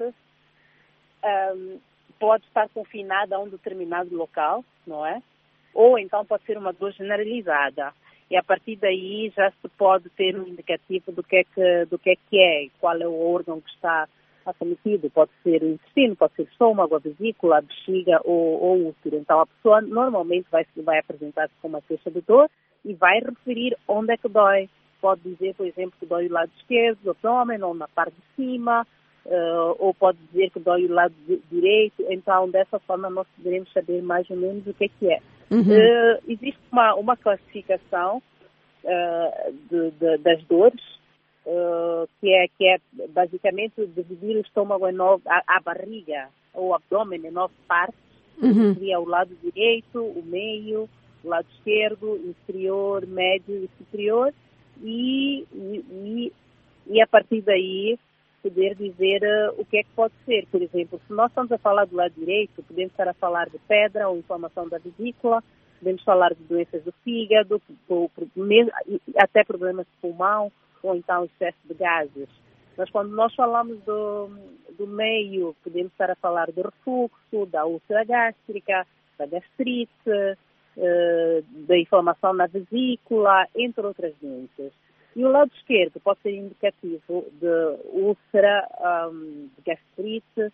Um, pode estar confinada a um determinado local, não é? Ou então pode ser uma dor generalizada. E a partir daí já se pode ter um indicativo do que é que, do que é, que é, qual é o órgão que está acometido. Pode ser o intestino, pode ser o estômago, a vesícula, a bexiga ou, ou o útero. Então a pessoa normalmente vai, vai apresentar-se com uma queixa de dor e vai referir onde é que dói. Pode dizer, por exemplo, que dói o lado esquerdo do abdômen ou na parte de cima. Uh, ou pode dizer que dói o lado direito, então dessa forma nós poderemos saber mais ou menos o que é que é. Uhum. Uh, existe uma, uma classificação uh, de, de, das dores, uh, que, é, que é basicamente dividir o estômago em nove, a, a barriga ou o abdômen em nove partes, uhum. que seria o lado direito, o meio, o lado esquerdo, inferior, médio e superior, e, e, e, e a partir daí poder dizer uh, o que é que pode ser. Por exemplo, se nós estamos a falar do lado direito, podemos estar a falar de pedra ou inflamação da vesícula, podemos falar de doenças do fígado, ou, mesmo, até problemas de pulmão, ou então excesso de gases. Mas quando nós falamos do, do meio, podemos estar a falar do refluxo, da úlcera gástrica, da gastrite, uh, da inflamação na vesícula, entre outras doenças. E o lado esquerdo pode ser indicativo de úlcera, um, de gastrite,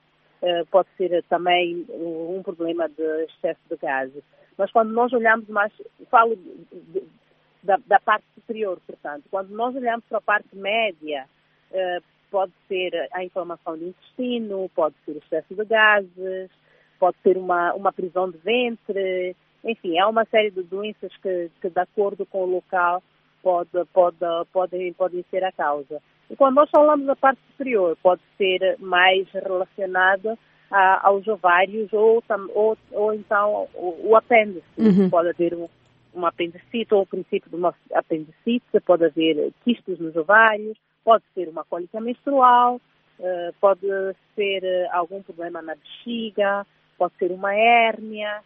uh, pode ser também um problema de excesso de gases. Mas quando nós olhamos mais, falo de, de, da, da parte superior, portanto, quando nós olhamos para a parte média, uh, pode ser a inflamação do intestino, pode ser o excesso de gases, pode ser uma, uma prisão de ventre, enfim, há uma série de doenças que, que de acordo com o local, pode, pode, podem, podem ser a causa. E quando nós falamos da parte superior, pode ser mais relacionada a, aos ovários ou, ou, ou então o, o apêndice. Uhum. Pode haver um, um apendicite ou o princípio de uma apendicite, pode haver quistes nos ovários, pode ser uma cólica menstrual, uh, pode ser uh, algum problema na bexiga, pode ser uma hérnia.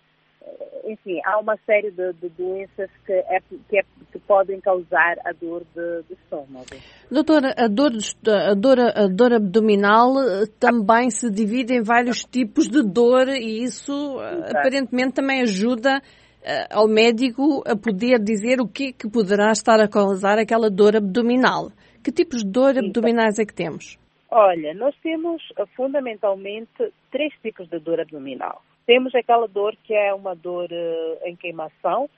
Enfim, há uma série de, de doenças que, é, que, é, que podem causar a dor de, de estômago. Doutora, a dor, a, dor, a dor abdominal também se divide em vários tipos de dor e isso Exato. Aparentemente também ajuda uh, ao médico a poder dizer o que, que poderá estar a causar aquela dor abdominal. Que tipos de dor Exato. Abdominais é que temos? Olha, nós temos fundamentalmente três tipos de dor abdominal. Temos aquela dor que é uma dor uh, em queimação,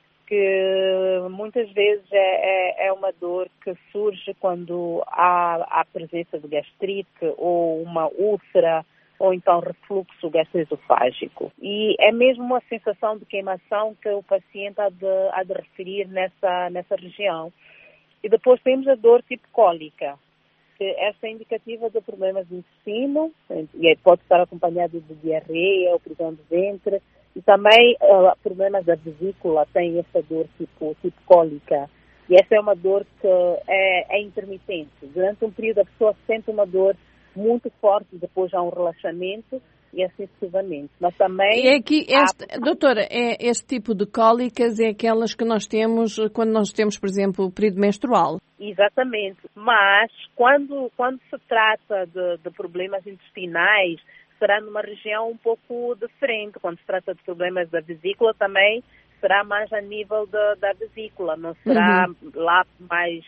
que muitas vezes é, é, é uma dor que surge quando há a presença de gastrite ou uma úlcera ou então refluxo gastroesofágico. E é mesmo uma sensação de queimação que o paciente há de, há de referir nessa, nessa região. E depois temos a dor tipo cólica. Essa é indicativa de problemas de intestino e pode estar acompanhado de diarreia ou prisão de ventre e também uh, problemas da vesícula, tem essa dor tipo, tipo cólica e essa é uma dor que é, é intermitente. Durante um período a pessoa sente uma dor muito forte, depois há um relaxamento e assim sucessivamente. Mas também... É aqui, este, há... Doutora, é este tipo de cólicas é aquelas que nós temos quando nós temos, por exemplo, o período menstrual? Exatamente, mas quando, quando se trata de, de problemas intestinais, será numa região um pouco diferente. Quando se trata de problemas da vesícula também, será mais a nível da, da vesícula, não será uhum. lá mais,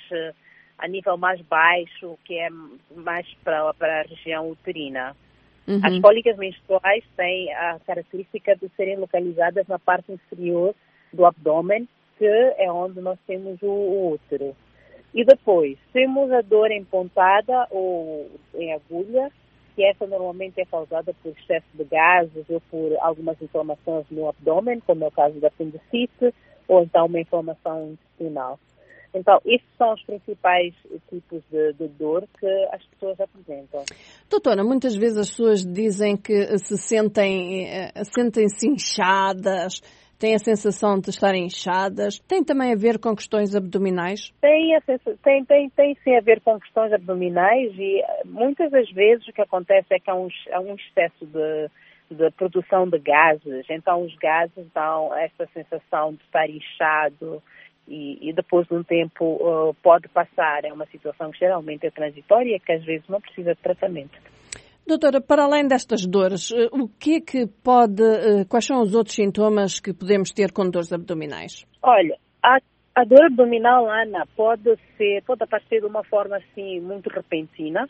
a nível mais baixo, que é mais para, para a região uterina. Uhum. As cólicas menstruais têm a característica de serem localizadas na parte inferior do abdômen, que é onde nós temos o, o útero. E depois, temos a dor em pontada ou em agulha, que essa normalmente é causada por excesso de gases ou por algumas inflamações no abdômen, como é o caso da apendicite, ou então uma inflamação intestinal. Então, esses são os principais tipos de, de dor que as pessoas apresentam. Doutora, muitas vezes as pessoas dizem que se sentem, sentem-se inchadas, têm a sensação de estarem inchadas. Tem também a ver com questões abdominais? Tem, a sensa- tem, tem, tem sim a ver com questões abdominais e muitas das vezes o que acontece é que há um, há um excesso de, de produção de gases. Então, os gases dão essa sensação de estar inchado, E, e depois de um tempo uh, pode passar. É uma situação que geralmente é transitória e que às vezes não precisa de tratamento. Doutora, para além destas dores, uh, o que é que pode, uh, quais são os outros sintomas que podemos ter com dores abdominais? Olha, a, a dor abdominal, Ana, pode ser, pode aparecer de uma forma assim muito repentina,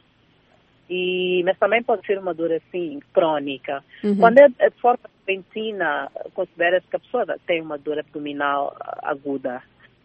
e, mas também pode ser uma dor assim crônica. Uhum. Quando é de forma repentina, considera-se que a pessoa tem uma dor abdominal aguda.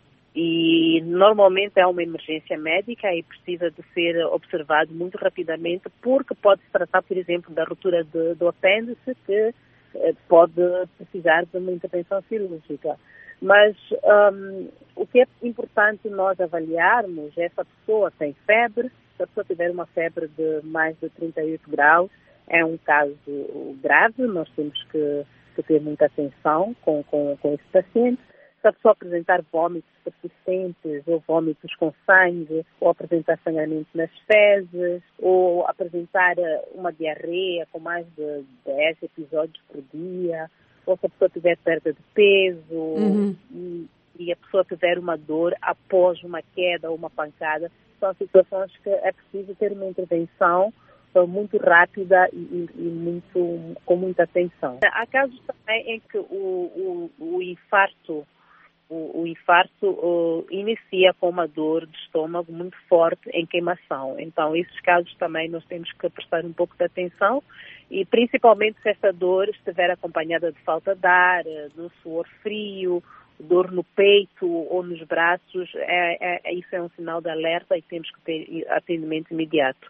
E normalmente é uma emergência médica e precisa de ser observado muito rapidamente, porque pode se tratar, por exemplo, da ruptura de, do apêndice, que eh, pode precisar de uma intervenção cirúrgica. Mas um, o que é importante nós avaliarmos é se a pessoa tem febre. Se a pessoa tiver uma febre de mais de trinta e oito graus, é um caso grave, nós temos que, que ter muita atenção com, com, com esse paciente. Se a pessoa apresentar vômitos persistentes ou vômitos com sangue, ou apresentar sangramento nas fezes, ou apresentar uma diarreia com mais de dez episódios por dia, ou se a pessoa tiver perda de peso, uhum. e, e a pessoa tiver uma dor após uma queda ou uma pancada, são situações que é preciso ter uma intervenção muito rápida e, e, e muito, com muita atenção. Há casos também em que o, o, o infarto o, o infarto o, inicia com uma dor de estômago muito forte em queimação. Então, esses casos também nós temos que prestar um pouco de atenção e principalmente se esta dor estiver acompanhada de falta de ar, de um suor frio, dor no peito ou nos braços, é, é, isso é um sinal de alerta e temos que ter atendimento imediato.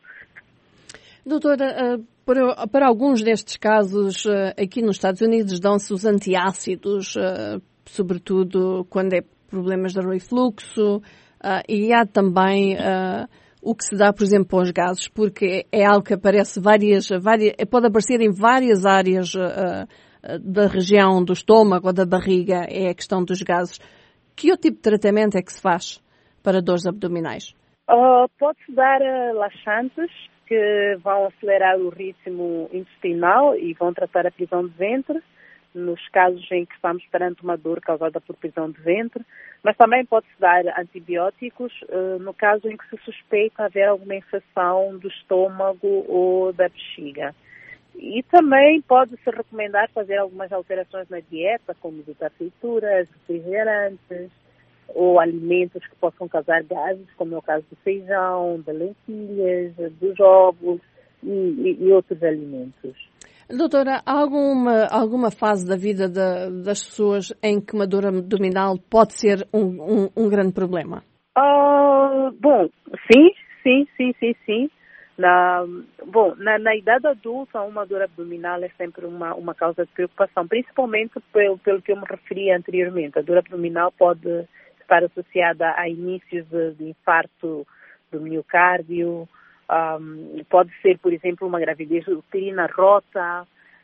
Doutora, para, para alguns destes casos, aqui nos Estados Unidos dão-se os antiácidos, sobretudo quando é problemas de refluxo, e há também o que se dá, por exemplo, para os gases, porque é algo que aparece várias, várias pode aparecer em várias áreas da região do estômago ou da barriga, é a questão dos gases. Que outro tipo de tratamento é que se faz para dores abdominais? Uh, pode-se dar uh, laxantes que vão acelerar o ritmo intestinal e vão tratar a prisão de ventre, nos casos em que estamos perante uma dor causada por prisão de ventre, mas também pode-se dar antibióticos uh, no caso em que se suspeita haver alguma infecção do estômago ou da bexiga. E também pode-se recomendar fazer algumas alterações na dieta, como evitar frituras, refrigerantes, ou alimentos que possam causar gases, como é o caso do feijão, das lentilhas, dos ovos e, e, e outros alimentos. Doutora, há alguma, alguma fase da vida de, das pessoas em que uma dor abdominal pode ser um, um, um grande problema? Uh, bom, sim, sim, sim, sim, sim. Na, bom, na, na idade adulta, uma dor abdominal é sempre uma, uma causa de preocupação, principalmente pelo, pelo que eu me referi anteriormente. A dor abdominal pode estar associada a inícios de, de infarto do miocárdio, um, pode ser, por exemplo, uma gravidez uterina rota,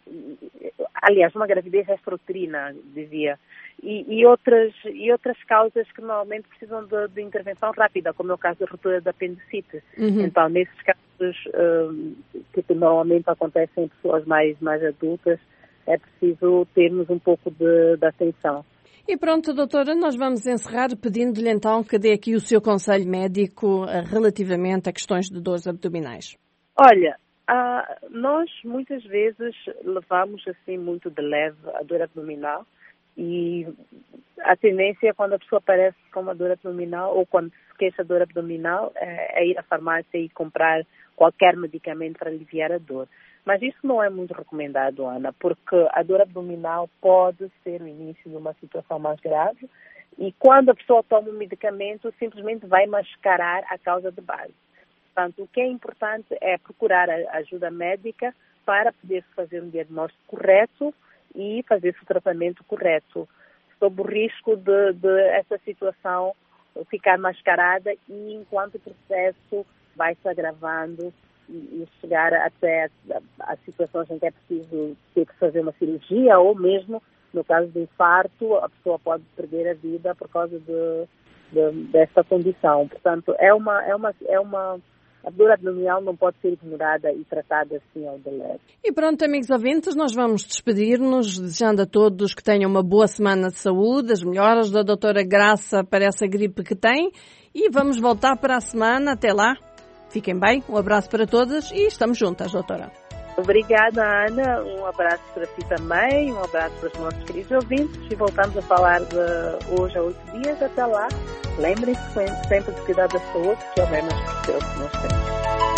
aliás, uma gravidez extrauterina, dizia, e, e, outras, e outras causas que normalmente precisam de, de intervenção rápida, como é o caso da ruptura da apendicite. Uhum. Então, nesses casos um, que normalmente acontecem em pessoas mais, mais adultas, é preciso termos um pouco de, de atenção. E pronto, doutora, nós vamos encerrar pedindo-lhe então que dê aqui o seu conselho médico relativamente a questões de dores abdominais. Olha, ah, nós muitas vezes levamos assim muito de leve a dor abdominal e a tendência quando a pessoa aparece com uma dor abdominal ou quando se queixa de dor abdominal é, é ir à farmácia e comprar qualquer medicamento para aliviar a dor. Mas isso não é muito recomendado, Ana, porque a dor abdominal pode ser o início de uma situação mais grave e quando a pessoa toma um medicamento, simplesmente vai mascarar a causa de base. Portanto, o que é importante é procurar a ajuda médica para poder fazer um diagnóstico correto e fazer o tratamento correto, sob o risco de, de essa situação ficar mascarada e enquanto o processo vai se agravando e chegar até a, a situações em que é preciso ter que fazer uma cirurgia ou mesmo, no caso de infarto, a pessoa pode perder a vida por causa de, de, dessa condição. Portanto, é uma, é uma, é uma, a dor abdominal não pode ser ignorada e tratada assim ao de leve. E pronto, amigos ouvintes, nós vamos despedir-nos, desejando a todos que tenham uma boa semana de saúde, as melhoras da doutora Graça para essa gripe que tem e vamos voltar para a semana. Até lá. Fiquem bem, um abraço para todas e estamos juntas, doutora. Obrigada, Ana. Um abraço para ti também, um abraço para os nossos queridos ouvintes e voltamos a falar de hoje a oito dias. Até lá, lembrem-se sempre de cuidar da saúde, que é o bem mais precioso que nós temos.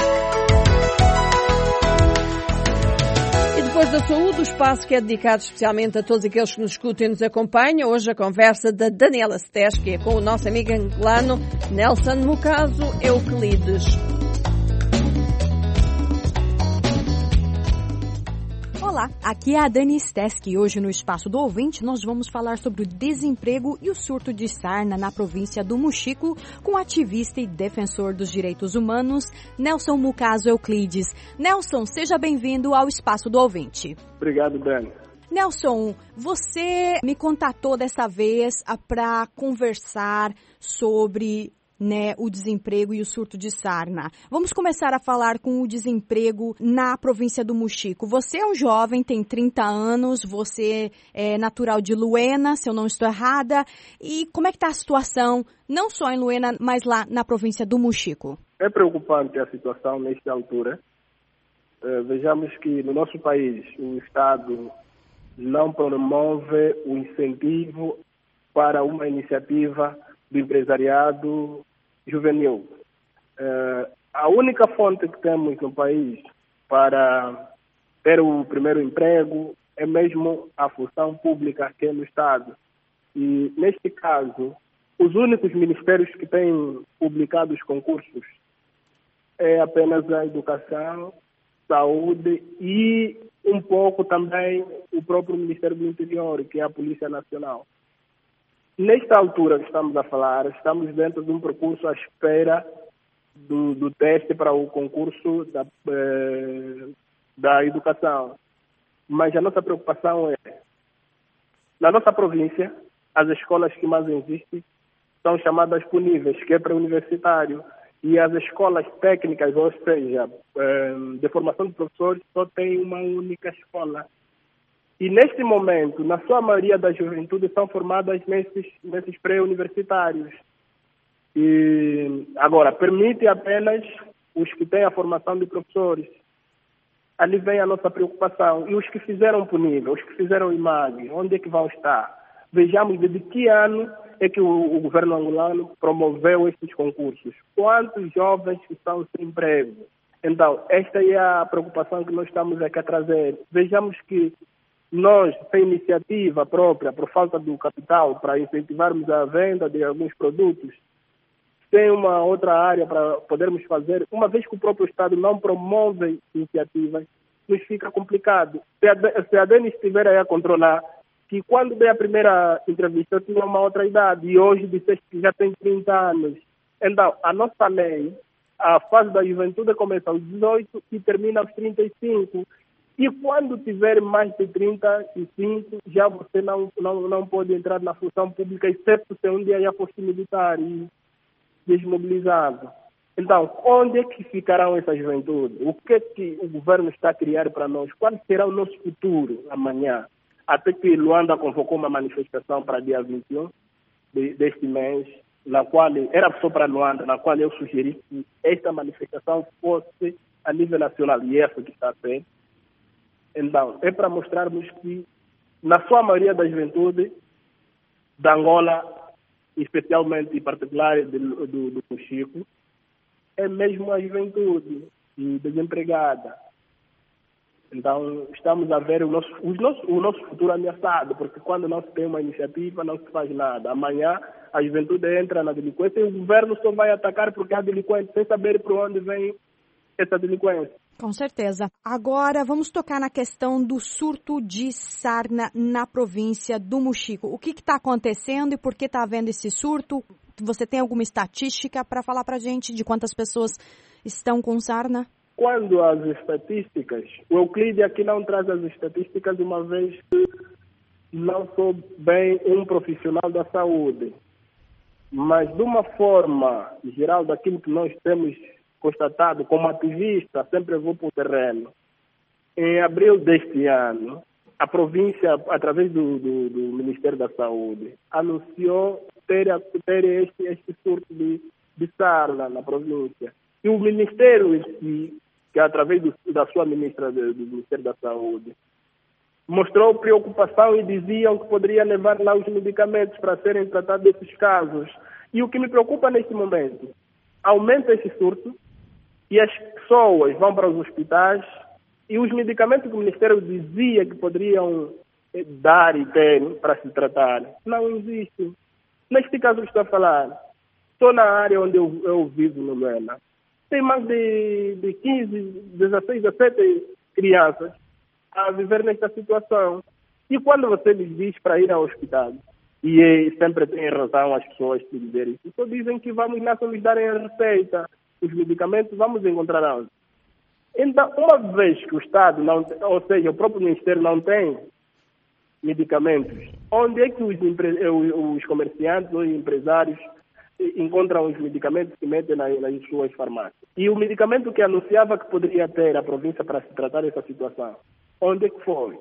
Depois da saúde, o espaço que é dedicado especialmente a todos aqueles que nos escutam e nos acompanham. Hoje a conversa da Daniela Stesch, que é com o nosso amigo angolano Nelson Mucaso Euclides. Olá, aqui é a Dani Stesch. Hoje no Espaço do Ouvinte nós vamos falar sobre o desemprego e o surto de sarna na província do Mochico com o ativista e defensor dos direitos humanos Nelson Mucaso Euclides. Nelson, seja bem-vindo ao Espaço do Ouvinte. Obrigado, Dani. Nelson, você me contatou dessa vez para conversar sobre né, o desemprego e o surto de sarna. Vamos começar a falar com o desemprego na província do Mochico. Você é um jovem, tem trinta anos, você é natural de Luena, se eu não estou errada. E como é que está a situação, não só em Luena, mas lá na província do Mochico? É preocupante a situação nesta altura. Uh, vejamos que no nosso país o Estado não promove o incentivo para uma iniciativa do empresariado juvenil. Uh, a única fonte que temos no país para ter o primeiro emprego é mesmo a função pública que é no Estado. E, neste caso, os únicos ministérios que têm publicado os concursos é apenas a Educação, Saúde e um pouco também o próprio Ministério do Interior, que é a Polícia Nacional. Nesta altura que estamos a falar, estamos dentro de um percurso à espera do, do teste para o concurso da, eh, da educação. Mas a nossa preocupação é, na nossa província, as escolas que mais existem são chamadas puníveis, que é pré-universitário, e as escolas técnicas, ou seja, de formação de professores, só tem uma única escola. E neste momento, na sua maioria das juventudes são formadas nesses, nesses pré-universitários. E agora, permite apenas os que têm a formação de professores. Ali vem a nossa preocupação. E os que fizeram punível, os que fizeram I M A G, onde é que vão estar? Vejamos desde que ano é que o, o governo angolano promoveu estes concursos. Quantos jovens estão sem emprego? Então, esta é a preocupação que nós estamos aqui a trazer. Vejamos que nós, sem iniciativa própria, por falta do capital, para incentivarmos a venda de alguns produtos, sem uma outra área para podermos fazer, uma vez que o próprio Estado não promove iniciativas, nos fica complicado. Se a, se a D E N estiver aí a controlar, que quando dei a primeira entrevista eu tinha uma outra idade e hoje disseste que já tem trinta anos. Então, a nossa lei, a fase da juventude começa aos dezoito e termina aos trinta e cinco. E quando tiver mais de trinta e cinco, já você não, não, não pode entrar na função pública, exceto se um dia já fosse militar e desmobilizado. Então, onde é que ficarão essa juventude? O que é que o governo está a criar para nós? Qual será o nosso futuro amanhã? Até que Luanda convocou uma manifestação para dia vinte e um de, deste mês, na qual era só para Luanda, na qual eu sugeri que esta manifestação fosse a nível nacional, e essa que está a ser. Então, é para mostrarmos que, na sua maioria da juventude da Angola, especialmente em particular do, do, do Chico, é mesmo a juventude desempregada. Então, estamos a ver o nosso, o, nosso, o nosso futuro ameaçado, porque quando não se tem uma iniciativa, não se faz nada. Amanhã, a juventude entra na delinquência e o governo só vai atacar porque há delinquente, sem saber por onde vem essa delinquência. Com certeza. Agora, vamos tocar na questão do surto de sarna na província do Mochico. O que está acontecendo e por que está havendo esse surto? Você tem alguma estatística para falar para a gente de quantas pessoas estão com sarna? Quando as estatísticas, o Euclide aqui não traz as estatísticas uma vez que não sou bem um profissional da saúde, mas de uma forma geral daquilo que nós temos constatado como ativista, sempre vou para o terreno. Em abril deste ano, a província, através do, do, do Ministério da Saúde, anunciou ter, ter este, este surto de, de sarna na província. E o Ministério em si, que através do, da sua ministra do, do Ministério da Saúde, mostrou preocupação e diziam que poderia levar lá os medicamentos para serem tratados desses casos. E o que me preocupa neste momento, aumenta esse surto e as pessoas vão para os hospitais e os medicamentos que o Ministério dizia que poderiam dar e ter para se tratar não existem. Neste caso que estou a falar, estou na área onde eu, eu vivo, no Luena. Tem mais de, de quinze, dezesseis, dezessete crianças a viver nesta situação. E quando você lhes diz para ir ao hospital, e é, sempre tem razão as pessoas que dizerem isso, só dizem que vamos lá só lhes darem a receita, os medicamentos, vamos encontrar onde. Então, uma vez que o Estado, não, ou seja, o próprio Ministério não tem medicamentos, onde é que os, os comerciantes ou empresários encontram os medicamentos que metem nas, nas suas farmácias? E o medicamento que anunciava que poderia ter a província para se tratar dessa situação, onde é que foi?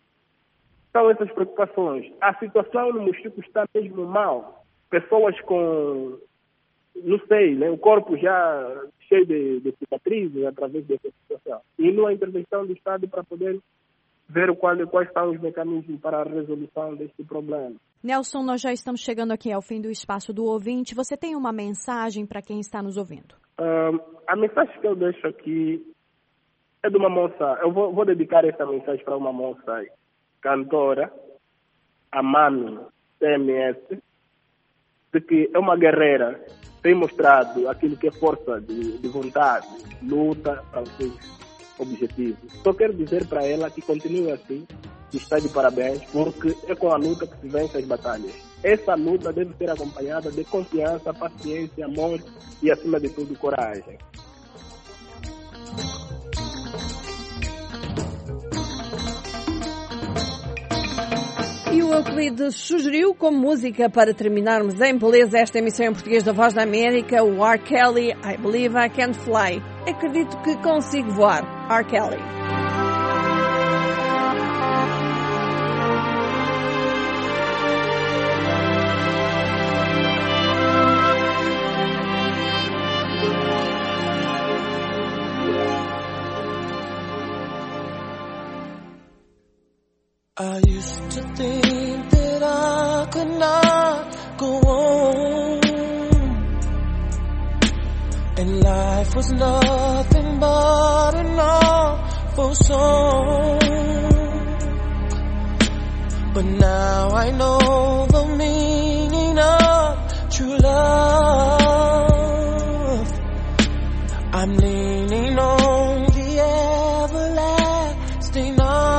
São essas preocupações. A situação no Mochico está mesmo mal. Pessoas com, não sei, né, o corpo já cheio de, de cicatrizes através dessa situação. E não há intervenção do Estado para poder ver qual, quais são os mecanismos para a resolução deste problema. Nelson, nós já estamos chegando aqui ao fim do espaço do ouvinte. Você tem uma mensagem para quem está nos ouvindo? Uh, a mensagem que eu deixo aqui é de uma moça. Eu vou, vou dedicar essa mensagem para uma moça cantora, a Mami C M S, de que é uma guerreira, tem mostrado aquilo que é força de, de vontade, luta para os seus objetivos. Só quero dizer para ela que continue assim, que está de parabéns, porque é com a luta que se vence as batalhas. Essa luta deve ser acompanhada de confiança, paciência, amor e, acima de tudo, coragem. E o Euclides sugeriu como música para terminarmos em beleza esta emissão em português da Voz da América, o R. Kelly, I Believe I Can Fly. Acredito que consigo voar. R. Kelly. I used to think that I could not go on, and life was nothing but an awful song. But now I know the meaning of true love. I'm leaning on the everlasting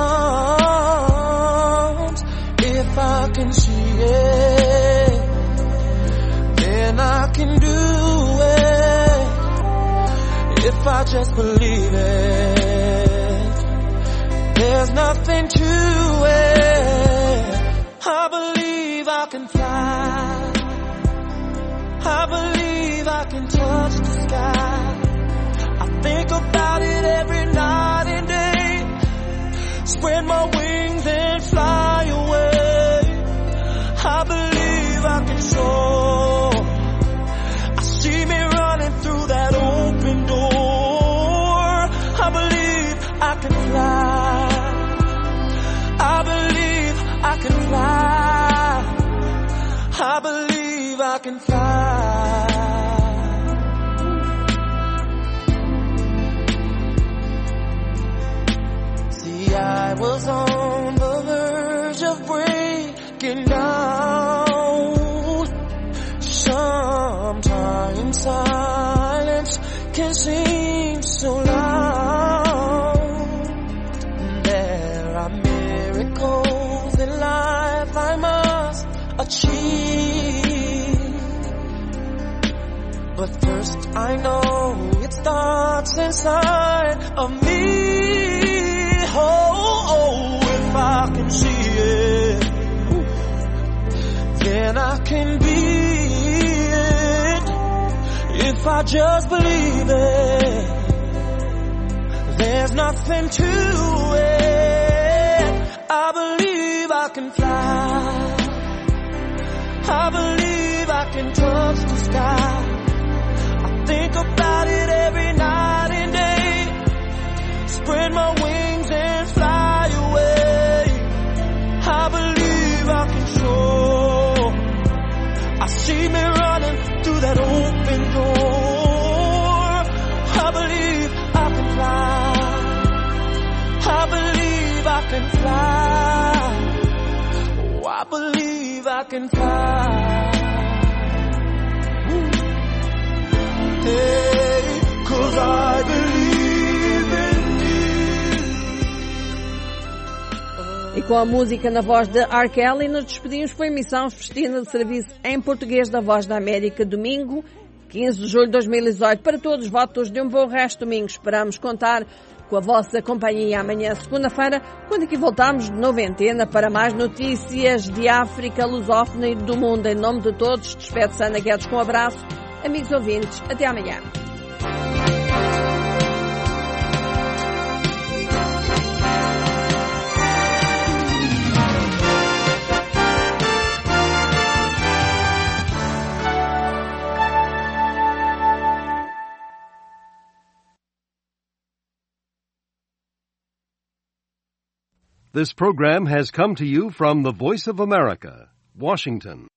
arms. If I can see it, then I can do it. If I just believe it, there's nothing to it. I believe I can fly. I believe I can touch the sky. I think about it every night and day. Spread my wings and fly away. I believe I can soar. I see me running through that open door. I believe I can fly. I believe I can fly. I believe I can fly. See, I was on the verge of breaking down. Sometimes silence can seem so loud. There are miracles in life I must achieve. But first I know it starts inside of me. Oh, oh, if I can see it, then I can be it. If I just believe it, there's nothing to it. I believe I can fly. I believe I can touch the sky. I think about it every night and day. Spread my wings and fly away. I believe I can soar. I see me running through that open door. I believe I can fly. I believe I can fly. Oh, I believe I can fly. Hey, 'cause I believe in E com a música na voz de R. Kelly, nos despedimos com a emissão festina de serviço em português da Voz da América, domingo, quinze de julho de dois mil e dezoito. Para todos, votos de um bom resto de domingo. Esperamos contar com a vossa companhia amanhã, segunda-feira, quando aqui voltamos de novo em antena para mais notícias de África, lusófona e do mundo. Em nome de todos, despede-se Ana Guedes com um abraço. Amigos ouvintes, até amanhã. This program has come to you from the Voice of America, Washington.